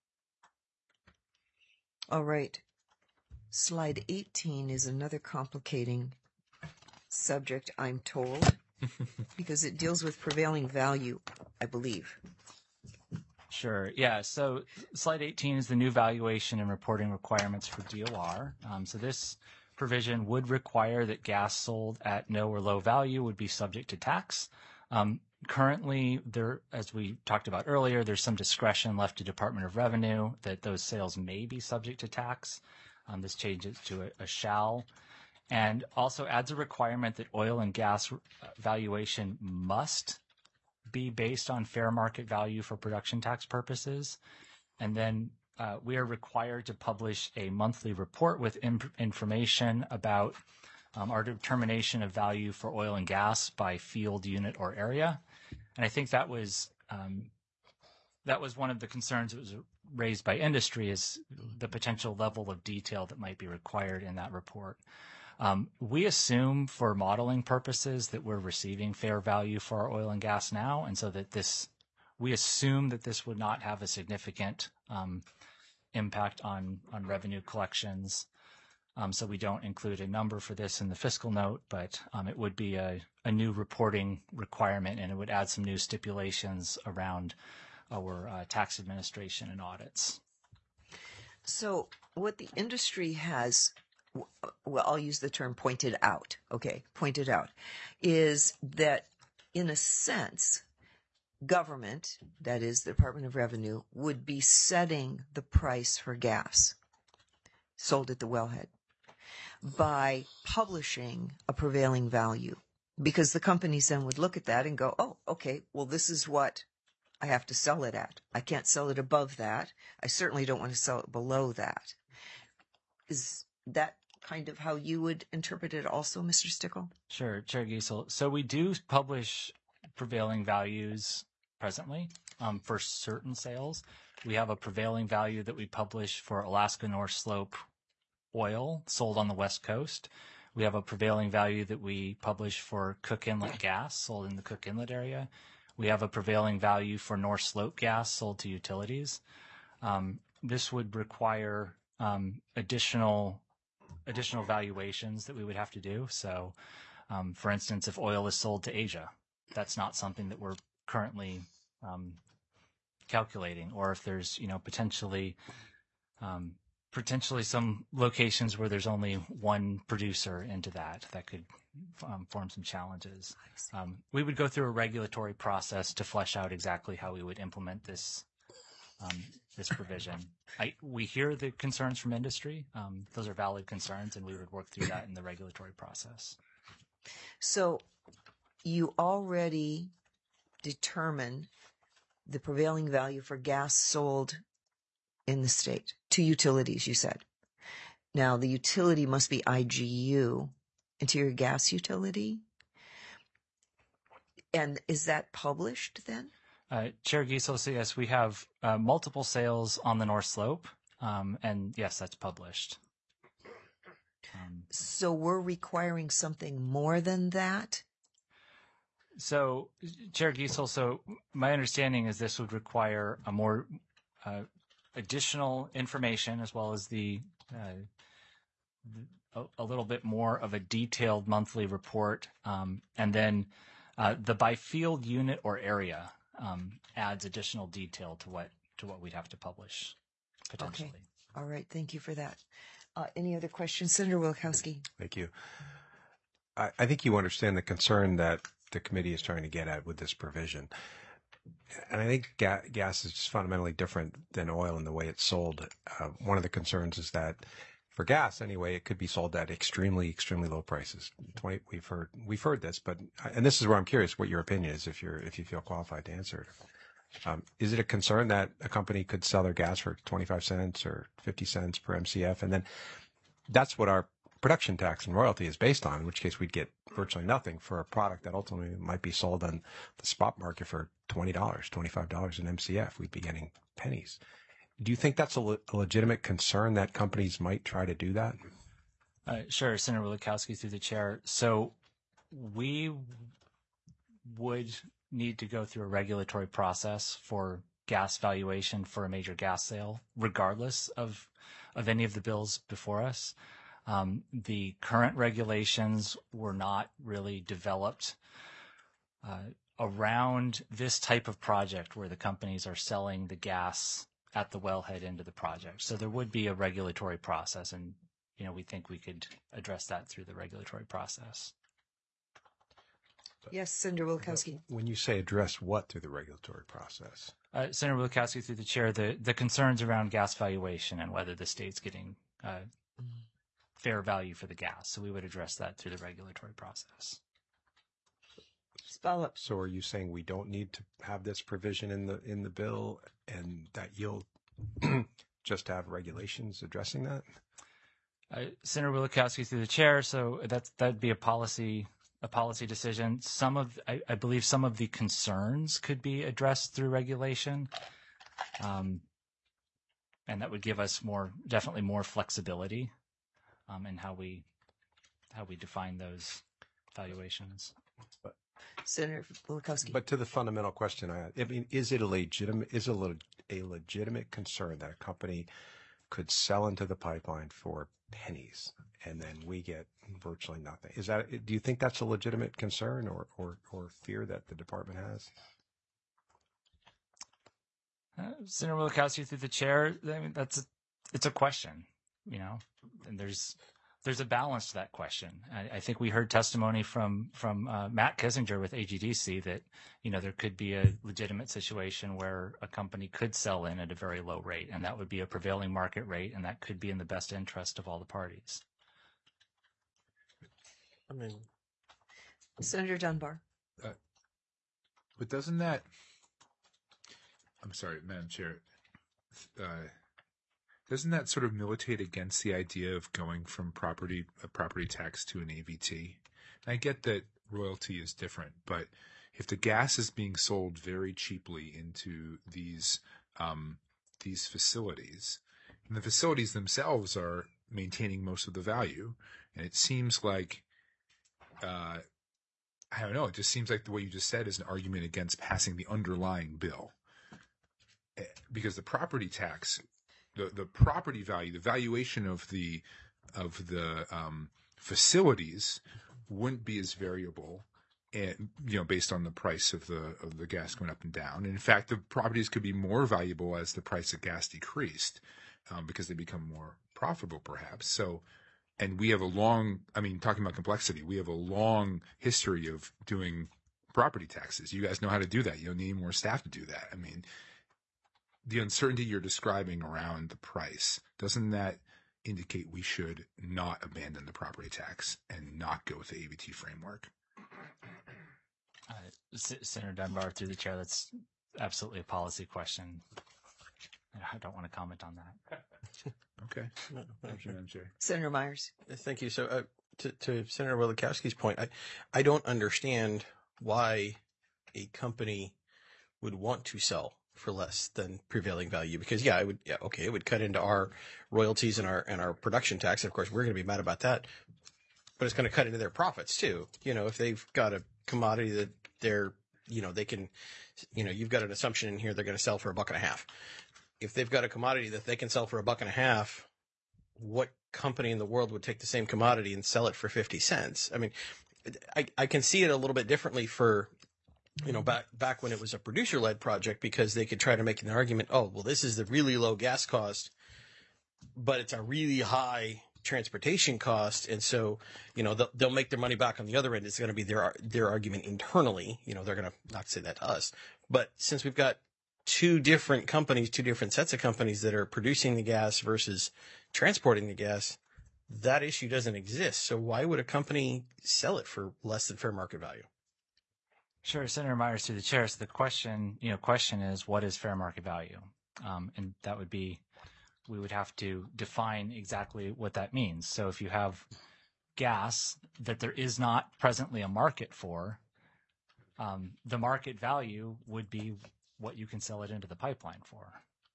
All right. Slide eighteen is another complicating subject, I'm told, because it deals with prevailing value, I believe. Sure. Yeah. So slide eighteen is the new valuation and reporting requirements for D O R. Um, so this provision would require that gas sold at no or low value would be subject to tax. Um, currently, there, as we talked about earlier, there's some discretion left to Department of Revenue that those sales may be subject to tax. Um, this changes to a, a shall, and also adds a requirement that oil and gas valuation must be based on fair market value for production tax purposes. And then uh, we are required to publish a monthly report with imp- information about um, our determination of value for oil and gas by field, unit, or area. And I think that was um, that was one of the concerns that was raised by industry, is the potential level of detail that might be required in that report. Um, we assume for modeling purposes that we're receiving fair value for our oil and gas now, and so that this, we assume that this would not have a significant um, impact on, on revenue collections. Um, so we don't include a number for this in the fiscal note, but um, it would be a, a new reporting requirement, and it would add some new stipulations around our uh, tax administration and audits. So what the industry has, well, I'll use the term pointed out, okay, pointed out, is that in a sense, government, that is the Department of Revenue, would be setting the price for gas sold at the wellhead by publishing a prevailing value, because the companies then would look at that and go, oh, okay, well, this is what I have to sell it at. I can't sell it above that. I certainly don't want to sell it below that. Is that kind of how you would interpret it also, Mister Stickle? Sure, Chair Giesel. So we do publish prevailing values presently um, for certain sales. We have a prevailing value that we publish for Alaska North Slope oil sold on the West Coast. We have a prevailing value that we publish for Cook Inlet gas sold in the Cook Inlet area. We have a prevailing value for North Slope gas sold to utilities. Um, this would require um, additional additional valuations that we would have to do. So, um, for instance, if oil is sold to Asia, that's not something that we're currently um, calculating. Or if there's, you know, potentially um, potentially some locations where there's only one producer into that, that could um, form some challenges. Um, we would go through a regulatory process to flesh out exactly how we would implement this um, this provision. I, we hear the concerns from industry. Um, those are valid concerns, and we would work through that in the regulatory process. So you already determine the prevailing value for gas sold in the state to utilities, you said. Now, the utility must be I G U, Interior Gas Utility. And is that published then? Uh, Chair Giesel, so yes, we have uh, multiple sales on the North Slope, um, and yes, that's published. Um, so we're requiring something more than that? So, Chair Giesel, so my understanding is this would require a more uh, additional information as well as the uh, a, a little bit more of a detailed monthly report, um, and then uh, the by field unit or area um, adds additional detail to what to what we'd have to publish potentially. Okay. All right. Thank you for that. Uh, any other questions, Senator Wilkowski? Thank you. I, I think you understand the concern that the committee is trying to get at with this provision. And I think ga- gas is just fundamentally different than oil in the way it's sold. Uh, one of the concerns is that for gas, anyway, it could be sold at extremely, extremely low prices. twenty, we've heard, we've heard this, but, and this is where I'm curious what your opinion is, if you're, if you feel qualified to answer it. Um, is it a concern that a company could sell their gas for twenty-five cents or fifty cents per M C F? And then that's what our production tax and royalty is based on, in which case we'd get virtually nothing for a product that ultimately might be sold on the spot market for twenty dollars, twenty-five dollars an M C F. We'd be getting pennies. Do you think that's a, le- a legitimate concern that companies might try to do that? Uh, sure, Senator Wielechowski through the chair. So we would need to go through a regulatory process for gas valuation for a major gas sale, regardless of of any of the bills before us. Um, the current regulations were not really developed uh, around this type of project where the companies are selling the gas at the wellhead into the project. So there would be a regulatory process, and you know we think we could address that through the regulatory process. Yes, Senator Wilkowski. When you say address what through the regulatory process? Uh, Senator Wielechowski through the chair, the, the concerns around gas valuation and whether the state's getting uh, fair value for the gas. So we would address that through the regulatory process. Follow up. So are you saying we don't need to have this provision in the in the bill, and that you'll just have regulations addressing that? Uh, Senator Wielechowski through the chair, so that's that'd be a policy a policy decision. Some of I, I believe some of the concerns could be addressed through regulation, um, and that would give us more definitely more flexibility um, in how we how we define those valuations. But, Senator Wielechowski. But to the fundamental question, I, I mean, is it a legitimate is it a legitimate concern that a company could sell into the pipeline for pennies and then we get virtually nothing? Is that, do you think that's a legitimate concern or, or, or fear that the department has? Uh, Senator Wielechowski through the chair, I mean, that's a, it's a question, you know, and there's there's a balance to that question. I, I think we heard testimony from from uh, Matt Kissinger with A G D C that, you know, there could be a legitimate situation where a company could sell in at a very low rate, and that would be a prevailing market rate, and that could be in the best interest of all the parties. I mean, Senator Dunbar. But doesn't that, I'm sorry, Madam Chair, uh, doesn't that sort of militate against the idea of going from property a property tax to an A V T? And I get that royalty is different, but if the gas is being sold very cheaply into these um, these facilities, and the facilities themselves are maintaining most of the value, and it seems like, uh, I don't know, it just seems like the way you just said is an argument against passing the underlying bill, because the property tax. The, the property value, the valuation of the of the um, facilities wouldn't be as variable, and you know, based on the price of the of the gas going up and down. And in fact, the properties could be more valuable as the price of gas decreased, um, because they become more profitable, perhaps. So, and we have a long, I mean, talking about complexity, we have a long history of doing property taxes. You guys know how to do that. You don't need more staff to do that. I mean. The uncertainty you're describing around the price, doesn't that indicate we should not abandon the property tax and not go with the A V T framework? Uh, S- Senator Dunbar, through the chair, that's absolutely a policy question. I don't want to comment on that. Okay. no, no, Thank you, Madam Chair. Senator Myers. Thank you. So, uh, to, to Senator Wielechowski's point, I, I don't understand why a company would want to sell for less than prevailing value, because yeah, it would, yeah, okay, it would cut into our royalties and our and our production tax. Of course, we're going to be mad about that, but it's going to cut into their profits too. You know, if they've got a commodity that they're, you know, they can, you know, you've got an assumption in here they're going to sell for a buck and a half. If they've got a commodity that they can sell for a buck and a half, what company in the world would take the same commodity and sell it for fifty cents? I mean, I, I can see it a little bit differently for, you know, back back when it was a producer-led project, because they could try to make an argument, oh, well, this is the really low gas cost, but it's a really high transportation cost, and so, you know, they'll, they'll make their money back on the other end. It's going to be their their argument internally. You know, they're going to not say that to us. But since we've got two different companies, two different sets of companies that are producing the gas versus transporting the gas, that issue doesn't exist. So why would a company sell it for less than fair market value? Sure, Senator Myers, through the chair. So the question, you know, question is, what is fair market value? Um, and that would be, we would have to define exactly what that means. So if you have gas that there is not presently a market for, um, the market value would be what you can sell it into the pipeline for.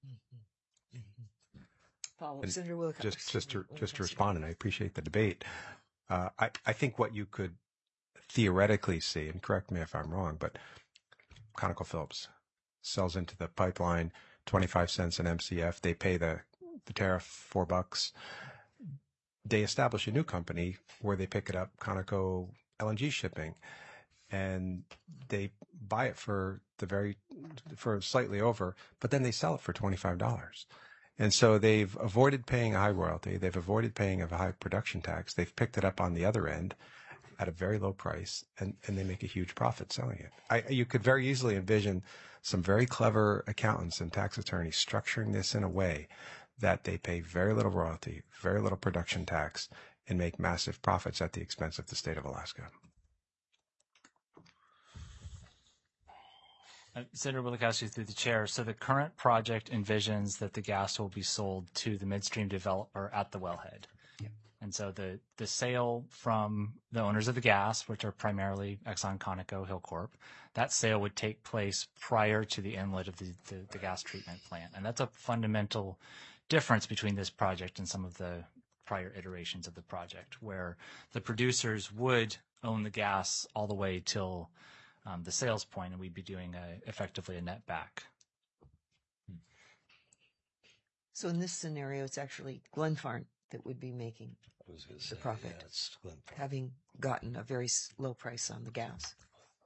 Follow And Senator Wilcox. Just, just to, just to respond, and I appreciate the debate. Uh, I, I think what you could theoretically see, and correct me if I'm wrong, but ConocoPhillips sells into the pipeline twenty-five cents an M C F. They pay the, the tariff four bucks. They establish a new company where they pick it up, Conoco L N G Shipping, and they buy it for the very, for slightly over, but then they sell it for twenty-five dollars. And so they've avoided paying a high royalty. They've avoided paying a high production tax. They've picked it up on the other end at a very low price, and, and they make a huge profit selling it. I, you could very easily envision some very clever accountants and tax attorneys structuring this in a way that they pay very little royalty, very little production tax, and make massive profits at the expense of the state of Alaska. Uh, Senator Wielechowski, through the chair. So the current project envisions that the gas will be sold to the midstream developer at the wellhead. And so the, the sale from the owners of the gas, which are primarily Exxon, Conoco, Hilcorp, that sale would take place prior to the inlet of the, the, the gas treatment plant. And that's a fundamental difference between this project and some of the prior iterations of the project, where the producers would own the gas all the way till um, the sales point, and we'd be doing a, effectively a net back. So in this scenario, it's actually Glenfarne that would be making I was going to the say, profit, yeah, it's Glen Farm. having gotten a very s- low price on the gas.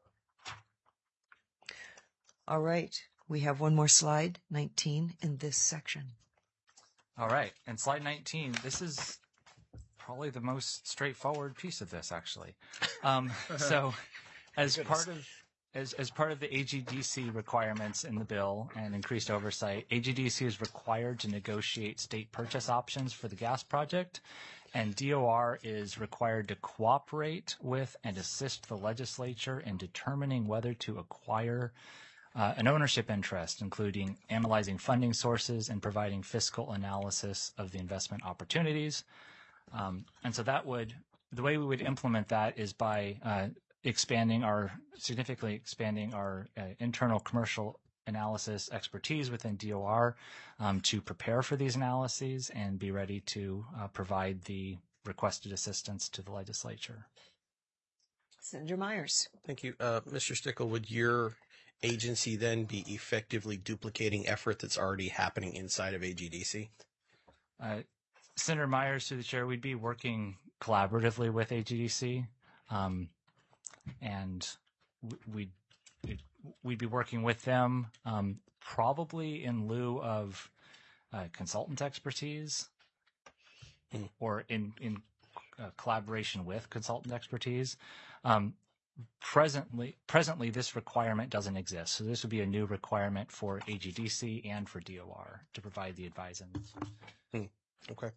All right. We have one more slide, nineteen, in this section. All right. And slide nineteen, this is probably the most straightforward piece of this, actually. Um, so, as part of as as part of the A G D C requirements in the bill and increased oversight, A G D C is required to negotiate state purchase options for the gas project, and D O R is required to cooperate with and assist the legislature in determining whether to acquire uh, an ownership interest, including analyzing funding sources and providing fiscal analysis of the investment opportunities. Um, and so that would, the way we would implement that is by uh, expanding our, significantly expanding our uh, internal commercial analysis expertise within D O R um, to prepare for these analyses and be ready to uh, provide the requested assistance to the legislature. Senator Myers. Thank you. Uh, Mister Stickle, would your agency then be effectively duplicating effort that's already happening inside of A G D C? Uh, Senator Myers, through the chair, we'd be working collaboratively with A G D C, um, and we'd, we'd be working with them um, probably in lieu of uh, consultant expertise Mm. or in, in uh, collaboration with consultant expertise. Um, presently, presently, this requirement doesn't exist, so this would be a new requirement for A G D C and for D O R to provide the advisement. Mm. Okay.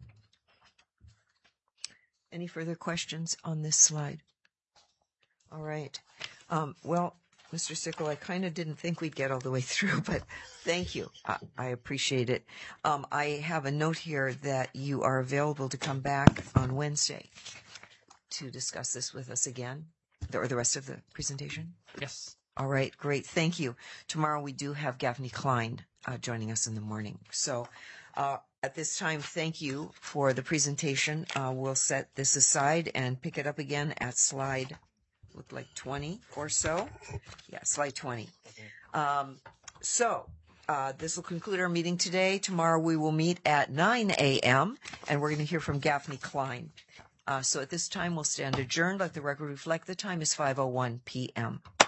Any further questions on this slide? All right. Um, well, Mister Stickle, I kind of didn't think we'd get all the way through, but thank you. I, I appreciate it. Um, I have a note here that you are available to come back on Wednesday to discuss this with us again, or the rest of the presentation. Yes. All right, great. Thank you. Tomorrow we do have Gaffney Klein uh, joining us in the morning. So uh, at this time, thank you for the presentation. Uh, we'll set this aside and pick it up again at slide, look like twenty or so. Yeah, slide twenty. Um, so uh, this will conclude our meeting today. Tomorrow we will meet at nine a.m. and we're going to hear from Gaffney Klein. Uh, so at this time, we'll stand adjourned. Let the record reflect the time is five oh one p.m.